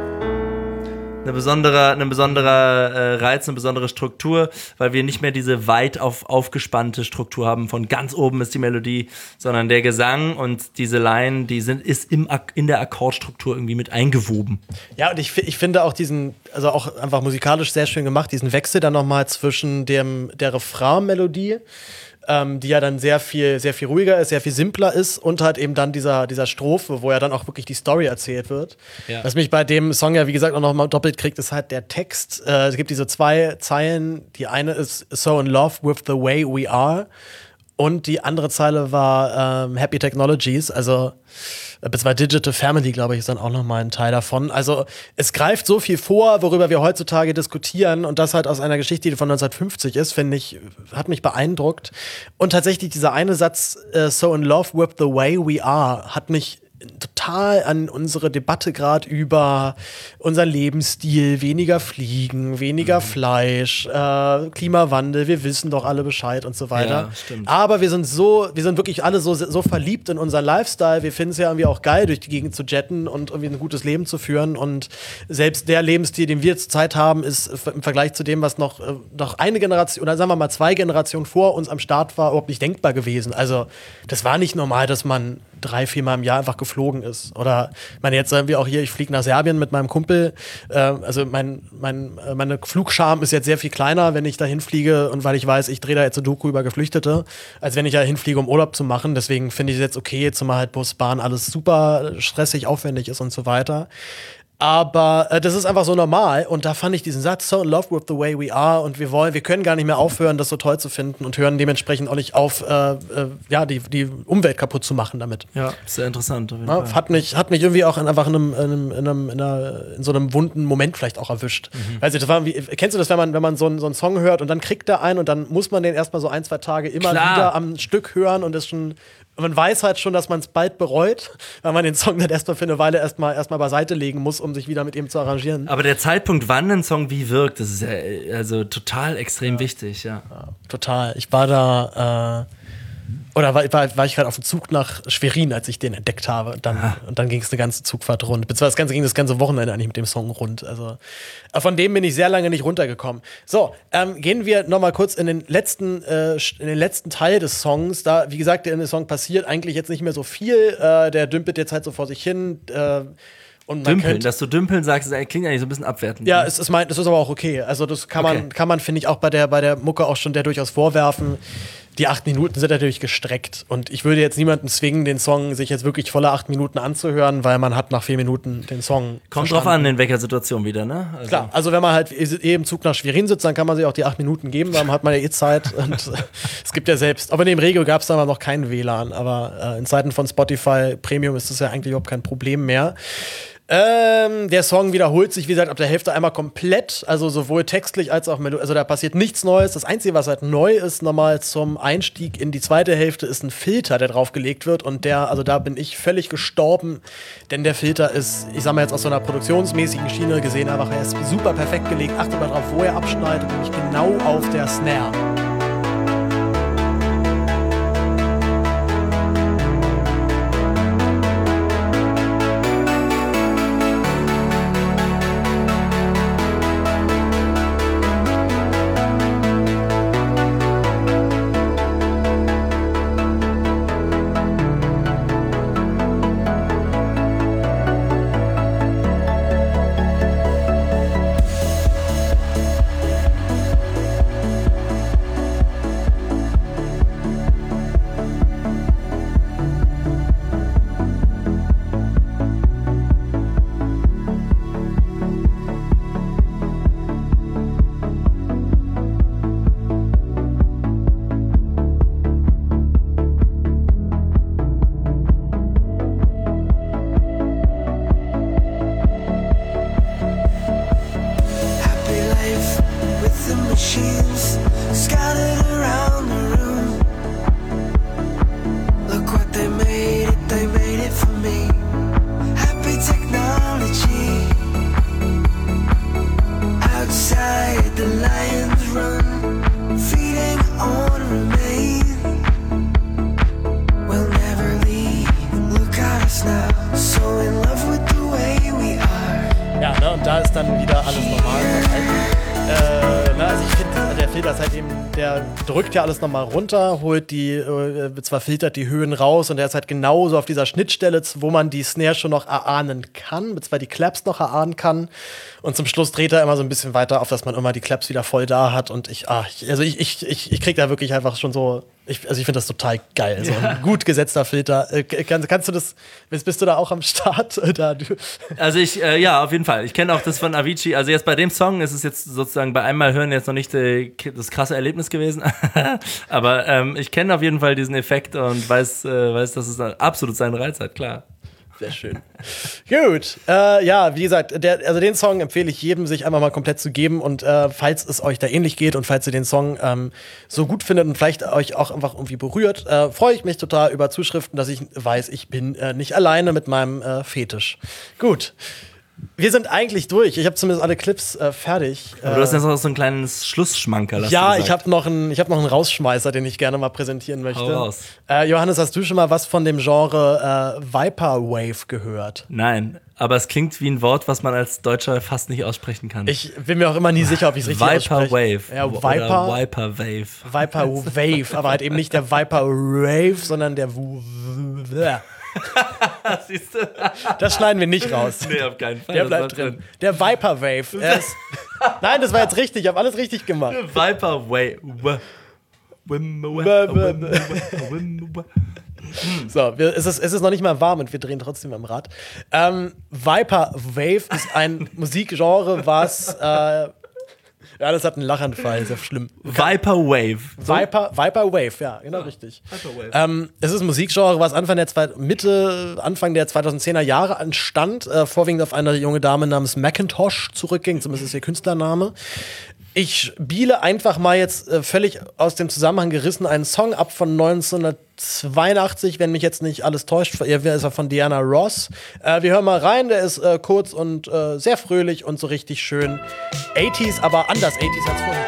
eine besondere, eine besonderer äh, Reiz, eine besondere Struktur, weil wir nicht mehr diese weit auf, aufgespannte Struktur haben, von ganz oben ist die Melodie, sondern der Gesang und diese Line, die sind, ist im, in der Akkordstruktur irgendwie mit eingewoben. Ja, und ich, ich finde auch diesen, also auch einfach musikalisch sehr schön gemacht, diesen Wechsel dann nochmal zwischen dem, der Refrain-Melodie, Ähm, die ja dann sehr viel, sehr viel ruhiger ist, sehr viel simpler ist und halt eben dann dieser, dieser Strophe, wo ja dann auch wirklich die Story erzählt wird. Ja. Was mich bei dem Song ja, wie gesagt, auch noch mal doppelt kriegt, ist halt der Text. Äh, es gibt diese zwei Zeilen. Die eine ist So in love with the way we are und die andere Zeile war ähm, Happy Technologies, also beziehungsweise Digital Family, glaube ich, ist dann auch nochmal ein Teil davon. Also es greift so viel vor, worüber wir heutzutage diskutieren und das halt aus einer Geschichte, die von neunzehnhundertfünfzig ist, finde ich, hat mich beeindruckt. Und tatsächlich dieser eine Satz, uh, So in love with the way we are, hat mich total an unsere Debatte gerade über unseren Lebensstil, weniger Fliegen, weniger mhm. Fleisch, äh, Klimawandel, wir wissen doch alle Bescheid und so weiter. Ja, stimmt. Aber wir sind so, wir sind wirklich alle so, so verliebt in unseren Lifestyle, wir finden es ja irgendwie auch geil, durch die Gegend zu jetten und irgendwie ein gutes Leben zu führen und selbst der Lebensstil, den wir zurzeit haben, ist im Vergleich zu dem, was noch, noch eine Generation, oder sagen wir mal zwei Generationen vor uns am Start war, überhaupt nicht denkbar gewesen. Also das war nicht normal, dass man drei, viermal im Jahr einfach geflogen ist. Oder, ich meine, jetzt sagen wir auch hier, ich fliege nach Serbien mit meinem Kumpel. Äh, also mein, mein, meine Flugscham ist jetzt sehr viel kleiner, wenn ich da hinfliege und weil ich weiß, ich drehe da jetzt eine Doku über Geflüchtete, als wenn ich da hinfliege, um Urlaub zu machen. Deswegen finde ich es jetzt okay, zumal halt Bus, Bahn, alles super stressig, aufwendig ist und so weiter. Aber äh, das ist einfach so normal und da fand ich diesen Satz, so in love with the way we are und wir wollen, wir können gar nicht mehr aufhören, das so toll zu finden und hören dementsprechend auch nicht auf, äh, äh, ja, die, die Umwelt kaputt zu machen damit. Ja, sehr interessant. Auf jeden Ja, Fall. hat mich, hat mich irgendwie auch in, einfach in, einem, in, einem, in, einem, in, einer, in so einem wunden Moment vielleicht auch erwischt. Mhm. Weißt du, das war wie, kennst du das, wenn man, wenn man so, einen, so einen Song hört und dann kriegt er einen und dann muss man den erstmal so ein, zwei Tage immer Klar. wieder am Stück hören und ist schon, man weiß halt schon, dass man es bald bereut, weil man den Song dann erstmal für eine Weile erstmal erstmal beiseite legen muss, um sich wieder mit ihm zu arrangieren. Aber der Zeitpunkt, wann ein Song wie wirkt, das ist ja also total extrem ja. wichtig, ja. ja. Total. Ich war da, äh, oder war, war, war ich gerade auf dem Zug nach Schwerin, als ich den entdeckt habe. Dann, ah. Und dann ging es eine ganze Zugfahrt rund. Beziehungsweise das Ganze ging das ganze Wochenende eigentlich mit dem Song rund. Also von dem bin ich sehr lange nicht runtergekommen. So, ähm, gehen wir noch mal kurz in den letzten, äh, in den letzten Teil des Songs. Da, wie gesagt, in dem Song passiert eigentlich jetzt nicht mehr so viel. Äh, der dümpelt jetzt halt so vor sich hin. Äh, Und dümpeln, könnte, dass du dümpeln sagst, das klingt eigentlich so ein bisschen abwertend. Ja, es ist, mein, es ist aber auch okay. Also das kann man, okay. kann man finde ich, auch bei der, bei der Mucke auch schon der durchaus vorwerfen. Die acht Minuten sind natürlich gestreckt. Und ich würde jetzt niemanden zwingen, den Song sich jetzt wirklich volle acht Minuten anzuhören, weil man hat nach vier Minuten den Song Kommt drauf an, in welcher Situation wieder, ne? Also. Klar, also wenn man halt eh im Zug nach Schwerin sitzt, dann kann man sich auch die acht Minuten geben, weil man hat man ja eh Zeit. Und es gibt ja selbst, aber in dem Regio gab es damals noch kein W L A N. Aber äh, in Zeiten von Spotify Premium ist das ja eigentlich überhaupt kein Problem mehr. Ähm, der Song wiederholt sich, wie gesagt, ab der Hälfte einmal komplett, also sowohl textlich als auch melodisch, also da passiert nichts Neues. Das Einzige, was halt neu ist, nochmal zum Einstieg in die zweite Hälfte, ist ein Filter, der draufgelegt wird und der, also da bin ich völlig gestorben, denn der Filter ist, ich sag mal jetzt aus so einer produktionsmäßigen Schiene gesehen, einfach, er ist super perfekt gelegt. Achtet mal drauf, wo er abschneidet, nämlich genau auf der Snare. Look what they made it, they made it for me. dann wieder alles normal. Äh, na, also ich finde, der Filter ist halt eben, der drückt ja alles nochmal runter, holt die, äh, zwar filtert die Höhen raus und der ist halt genauso auf dieser Schnittstelle, wo man die Snare schon noch erahnen kann, zwar die Claps noch erahnen kann. Und zum Schluss dreht er immer so ein bisschen weiter auf, dass man immer die Claps wieder voll da hat. Und ich, ah, ich, also ich, ich, ich, ich krieg da wirklich einfach schon so, ich, also ich finde das total geil. Ja. So ein gut gesetzter Filter. Äh, kann, kannst du das, bist du da auch am Start? Da, du? Also ich, äh, ja, auf jeden Fall. Ich kenne auch das von Avicii. Also jetzt bei dem Song ist es jetzt sozusagen bei einmal hören jetzt noch nicht die, das krasse Erlebnis gewesen. Aber ähm, ich kenne auf jeden Fall diesen Effekt und weiß, äh, weiß, dass es absolut seinen Reiz hat, klar. Sehr schön. Gut. Äh, ja, wie gesagt, der, also den Song empfehle ich jedem, sich einfach mal komplett zu geben. Und äh, falls es euch da ähnlich geht und falls ihr den Song ähm, so gut findet und vielleicht euch auch einfach irgendwie berührt, äh, freue ich mich total über Zuschriften, dass ich weiß, ich bin äh, nicht alleine mit meinem äh, Fetisch. Gut. Wir sind eigentlich durch. Ich habe zumindest alle Clips äh, fertig. Aber du hast jetzt noch so ein kleines Schlussschmankerl. Ja, ich habe noch einen, ich habe noch einen Rausschmeißer, den ich gerne mal präsentieren möchte. Hau raus. Äh, Johannes, hast du schon mal was von dem Genre äh, Viperwave gehört? Nein, aber es klingt wie ein Wort, was man als Deutscher fast nicht aussprechen kann. Ich bin mir auch immer nie sicher, ob ich es richtig ausspreche. Viperwave. Ja, Viper. Oder Viperwave. Viperwave, aber halt eben nicht der Viperwave, sondern der W. Siehst du? Das schneiden wir nicht raus. Nee, auf keinen Fall. Der bleibt drin. drin. Der Viperwave. Er ist Nein, das war jetzt richtig. Ich habe alles richtig gemacht. Viperwave. So, wir, es, ist, es ist noch nicht mal warm und wir drehen trotzdem am Rad. Ähm, Viperwave ist ein Musikgenre, was äh, ja, das hat einen Lachanfall, sehr schlimm. Viperwave. So? Viper, Viperwave, ja, genau ja, richtig. Viperwave. Ähm, es ist ein Musikgenre, was Anfang der Zwei- Mitte, Anfang der zweitausendzehner Jahre entstand, äh, vorwiegend auf eine junge Dame namens Macintosh zurückging, zumindest ist ihr Künstlername. Ich spiele einfach mal jetzt äh, völlig aus dem Zusammenhang gerissen einen Song ab von neunzehnhundertzweiundachtzig, wenn mich jetzt nicht alles täuscht. Er ist von Diana Ross. Äh, wir hören mal rein, der ist äh, kurz und äh, sehr fröhlich und so richtig schön achtziger, aber anders achtziger als vorher.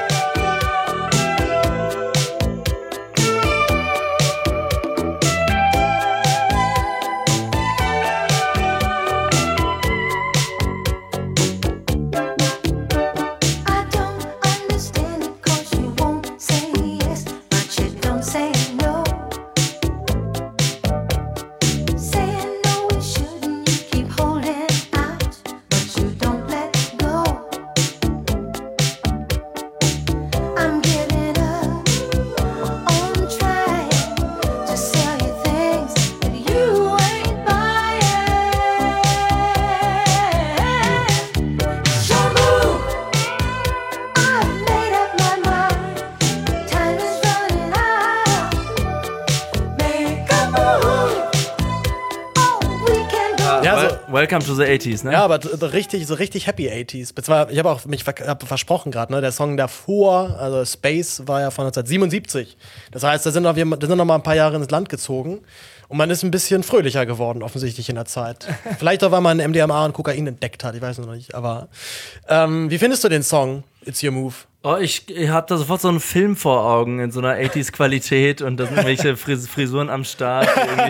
Welcome to the eighties, ne? Ja, aber so richtig, so richtig happy eighties. Beziehungsweise, ich habe auch mich ver- hab versprochen gerade, ne? Der Song davor, also Space, war ja von neunzehnhundertsiebenundsiebzig. Das heißt, da sind, noch, da sind noch mal ein paar Jahre ins Land gezogen. Und man ist ein bisschen fröhlicher geworden, offensichtlich in der Zeit. Vielleicht auch, weil man M D M A und Kokain entdeckt hat, ich weiß noch nicht. Aber ähm, wie findest du den Song It's Your Move? Oh, ich, ich hab da sofort so einen Film vor Augen in so einer achtziger-Qualität und da sind irgendwelche Fris- Frisuren am Start,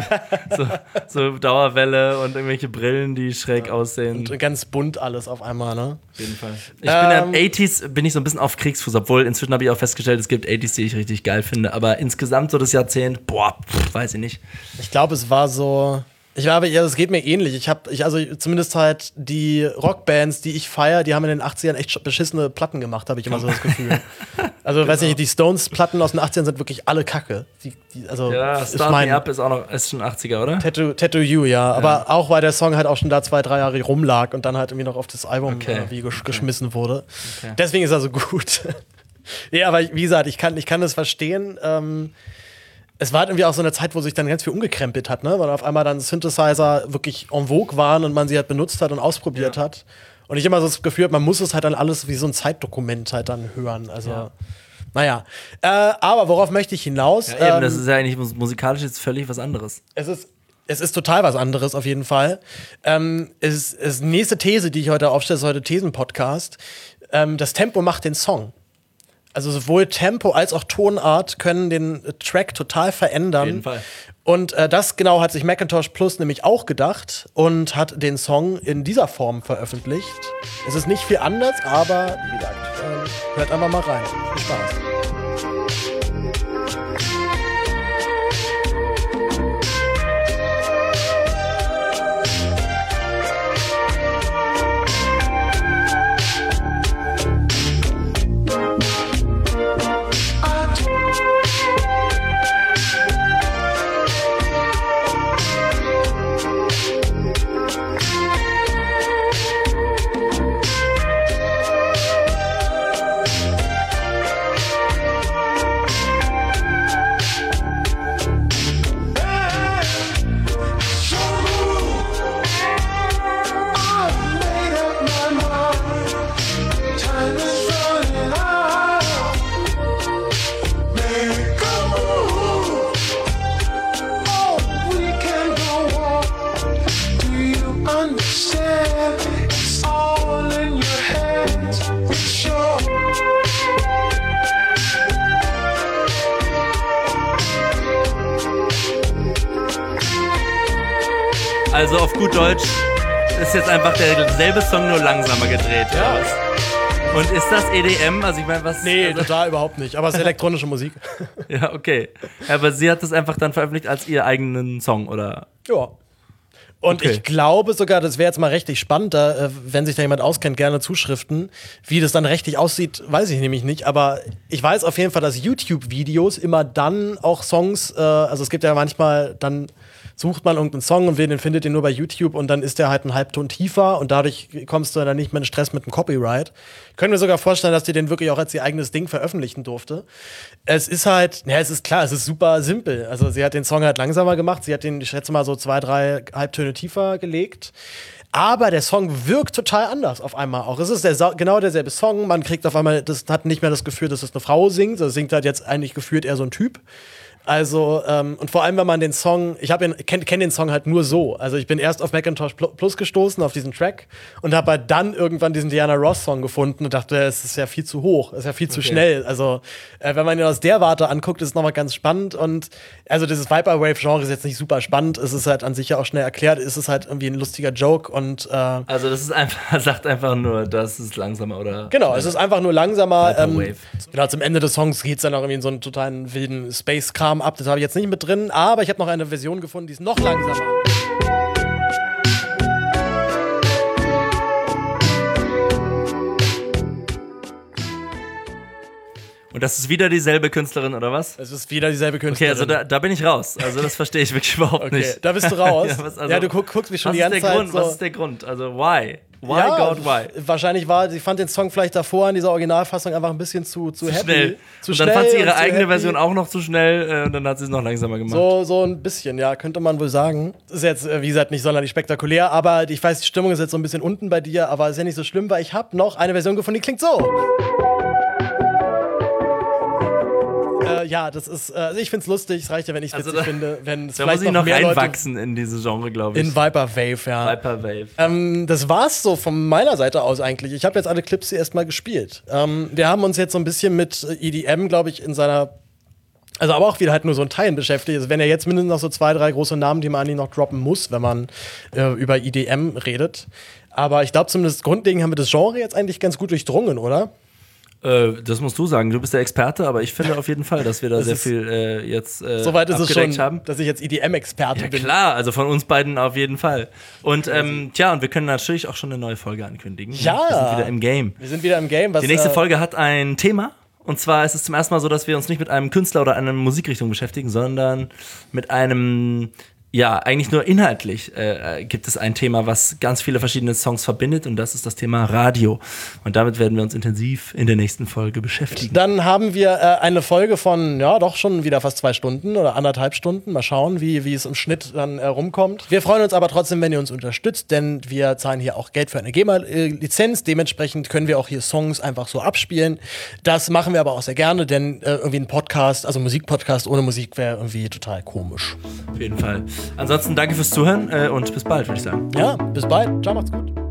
so, so Dauerwelle und irgendwelche Brillen, die schräg aussehen. Und ganz bunt alles auf einmal, ne? Auf jeden Fall. Ich ähm, bin ja achtziger, bin ich so ein bisschen auf Kriegsfuß, obwohl inzwischen habe ich auch festgestellt, es gibt achtziger, die ich richtig geil finde, aber insgesamt so das Jahrzehnt, boah, pff, weiß ich nicht. Ich glaube, es war so. Ich glaube, ja, es geht mir ähnlich. Ich habe, ich, also zumindest halt die Rockbands, die ich feiere, die haben in den achtzigern echt beschissene Platten gemacht, habe ich immer so das Gefühl. Also, genau. Weiß nicht, die Stones-Platten aus den achtzigern sind wirklich alle Kacke. Die, die, also, ja, Start Me Up ist auch noch, ist schon achtziger, oder? Tattoo, Tattoo You, ja. Aber ja. Auch, weil der Song halt auch schon da zwei, drei Jahre rumlag und dann halt irgendwie noch auf das Album okay. äh, wie gesch- okay. geschmissen wurde. Okay. Deswegen ist er so gut. Ja, aber wie gesagt, ich kann, ich kann das verstehen. Ähm, Es war halt irgendwie auch so eine Zeit, wo sich dann ganz viel umgekrempelt hat, ne? Weil auf einmal dann Synthesizer wirklich en vogue waren und man sie halt benutzt hat und ausprobiert ja. hat. Und ich immer so das Gefühl habe, man muss es halt dann alles wie so ein Zeitdokument halt dann hören. Also, ja. naja. Äh, aber worauf möchte ich hinaus? Ja, eben, ähm, das ist ja eigentlich musikalisch jetzt völlig was anderes. Es ist, es ist total was anderes, auf jeden Fall. Ähm, es ist, es ist die nächste These, die ich heute aufstelle, ist heute Thesen-Podcast. Ähm, das Tempo macht den Song. Also sowohl Tempo als auch Tonart können den Track total verändern. Auf jeden Fall. Und äh, das genau hat sich Macintosh Plus nämlich auch gedacht und hat den Song in dieser Form veröffentlicht. Es ist nicht viel anders, aber wie gesagt, äh, hört einfach mal rein. Viel Spaß. Also auf gut Deutsch ist jetzt einfach derselbe Song nur langsamer gedreht. Ja. Oder was? Und ist das E D M? Also ich meine, was? Nee, also, total überhaupt nicht. Aber es ist elektronische Musik. ja, okay. Aber sie hat das einfach dann veröffentlicht als ihr eigenen Song, oder? Ja. Und Okay. ich glaube sogar, das wäre jetzt mal rechtlich spannend, da, äh, wenn sich da jemand auskennt, gerne Zuschriften. Wie das dann rechtlich aussieht, weiß ich nämlich nicht. Aber ich weiß auf jeden Fall, dass YouTube-Videos immer dann auch Songs, äh, also es gibt ja manchmal, dann sucht man irgendeinen Song und den findet ihr nur bei YouTube und dann ist der halt einen Halbton tiefer und dadurch kommst du dann nicht mehr in Stress mit dem Copyright. Ich könnte mir sogar vorstellen, dass die den wirklich auch als ihr eigenes Ding veröffentlichen durfte. Es ist halt, ja, es ist klar, es ist super simpel. Also sie hat den Song halt langsamer gemacht, sie hat den, ich schätze mal, so zwei, drei Halbtöne tiefer gelegt. Aber der Song wirkt total anders auf einmal auch. Es ist der, genau derselbe Song, man kriegt auf einmal, das hat nicht mehr das Gefühl, dass es eine Frau singt, das singt halt jetzt eigentlich gefühlt eher so ein Typ. Also, ähm, und vor allem, wenn man den Song, ich kenne kenn den Song halt nur so. Also, ich bin erst auf Macintosh Plus gestoßen, auf diesen Track, und habe halt dann irgendwann diesen Diana Ross-Song gefunden und dachte, es ist ja viel zu hoch, es ist ja viel zu Okay. schnell. Also, äh, wenn man ihn aus der Warte anguckt, ist es nochmal ganz spannend. Und also, dieses Vaporwave-Genre ist jetzt nicht super spannend, es ist halt an sich ja auch schnell erklärt, es ist halt irgendwie ein lustiger Joke und äh, Also das ist einfach, sagt einfach nur, das ist langsamer, oder? genau, es ist einfach nur langsamer. Ähm, Vaporwave. genau, zum Ende des Songs geht es dann auch irgendwie in so einen totalen wilden Space-Kram ab. Das habe ich jetzt nicht mit drin, aber ich habe noch eine Version gefunden, die ist noch langsamer. Und das ist wieder dieselbe Künstlerin, oder was? Es ist wieder dieselbe Okay, Künstlerin. also da, da bin ich raus. Also das verstehe ich wirklich überhaupt Okay, nicht. da bist du raus. ja, was, also, ja, du guck, guckst mich schon was die ganze ist der Zeit Grund? so. Was ist der Grund? Also why? Why, ja, God, why? Wahrscheinlich war, sie fand den Song vielleicht davor in dieser Originalfassung einfach ein bisschen zu, zu, Zu happy. schnell. Zu und dann schnell fand sie und ihre zu eigene happy. Version auch noch zu schnell äh, und dann hat sie es noch langsamer gemacht. So, so ein bisschen, ja, könnte man wohl sagen. Ist jetzt, äh, wie gesagt, nicht sonderlich spektakulär, aber ich weiß, die Stimmung ist jetzt so ein bisschen unten bei dir, aber ist ja nicht so schlimm, weil ich habe noch eine Version gefunden, die klingt so. Äh, ja, das ist, äh, also ich find's lustig, es reicht ja, wenn ich es Also witzig da- finde, wenn es Da muss vielleicht ich noch mehr Leute reinwachsen in diese Genre, glaube ich. in Vaporwave, ja. Vaporwave. Ähm, das war's so von meiner Seite aus eigentlich. Ich habe jetzt alle Clips hier erstmal gespielt. Ähm, wir haben uns jetzt so ein bisschen mit E D M, glaube ich, in seiner, also aber auch wieder halt nur so ein Teil beschäftigt. Es werden ja jetzt mindestens noch so zwei, drei große Namen, die man eigentlich noch droppen muss, wenn man äh, über E D M redet. Aber ich glaube zumindest grundlegend haben wir das Genre jetzt eigentlich ganz gut durchdrungen, oder? Äh, das musst du sagen. Du bist der Experte, aber ich finde auf jeden Fall, dass wir da Das sehr ist- viel äh, jetzt äh, Soweit ist es abgedeckt schon, haben. dass ich jetzt E D M-Experte Ja bin. klar, also von uns beiden auf jeden Fall. Und ähm, tja, und wir können natürlich auch schon eine neue Folge ankündigen. Ja. Wir sind wieder im Game. Wir sind wieder im Game. Was, Die nächste äh, Folge hat ein Thema. Und zwar ist es zum ersten Mal so, dass wir uns nicht mit einem Künstler oder einer Musikrichtung beschäftigen, sondern mit einem, ja, eigentlich nur inhaltlich äh, gibt es ein Thema, was ganz viele verschiedene Songs verbindet. Und das ist das Thema Radio. Und damit werden wir uns intensiv in der nächsten Folge beschäftigen. Dann haben wir äh, eine Folge von, ja, doch schon wieder fast zwei Stunden oder anderthalb Stunden. Mal schauen, wie, wie es im Schnitt dann äh, rumkommt. Wir freuen uns aber trotzdem, wenn ihr uns unterstützt, denn wir zahlen hier auch Geld für eine GEMA-Lizenz. Dementsprechend können wir auch hier Songs einfach so abspielen. Das machen wir aber auch sehr gerne, denn äh, irgendwie ein Podcast, also Musikpodcast ohne Musik wäre irgendwie total komisch. Auf jeden Fall. Ansonsten danke fürs Zuhören äh, und bis bald, würde ich sagen. Ja, bis bald. Ciao, macht's gut.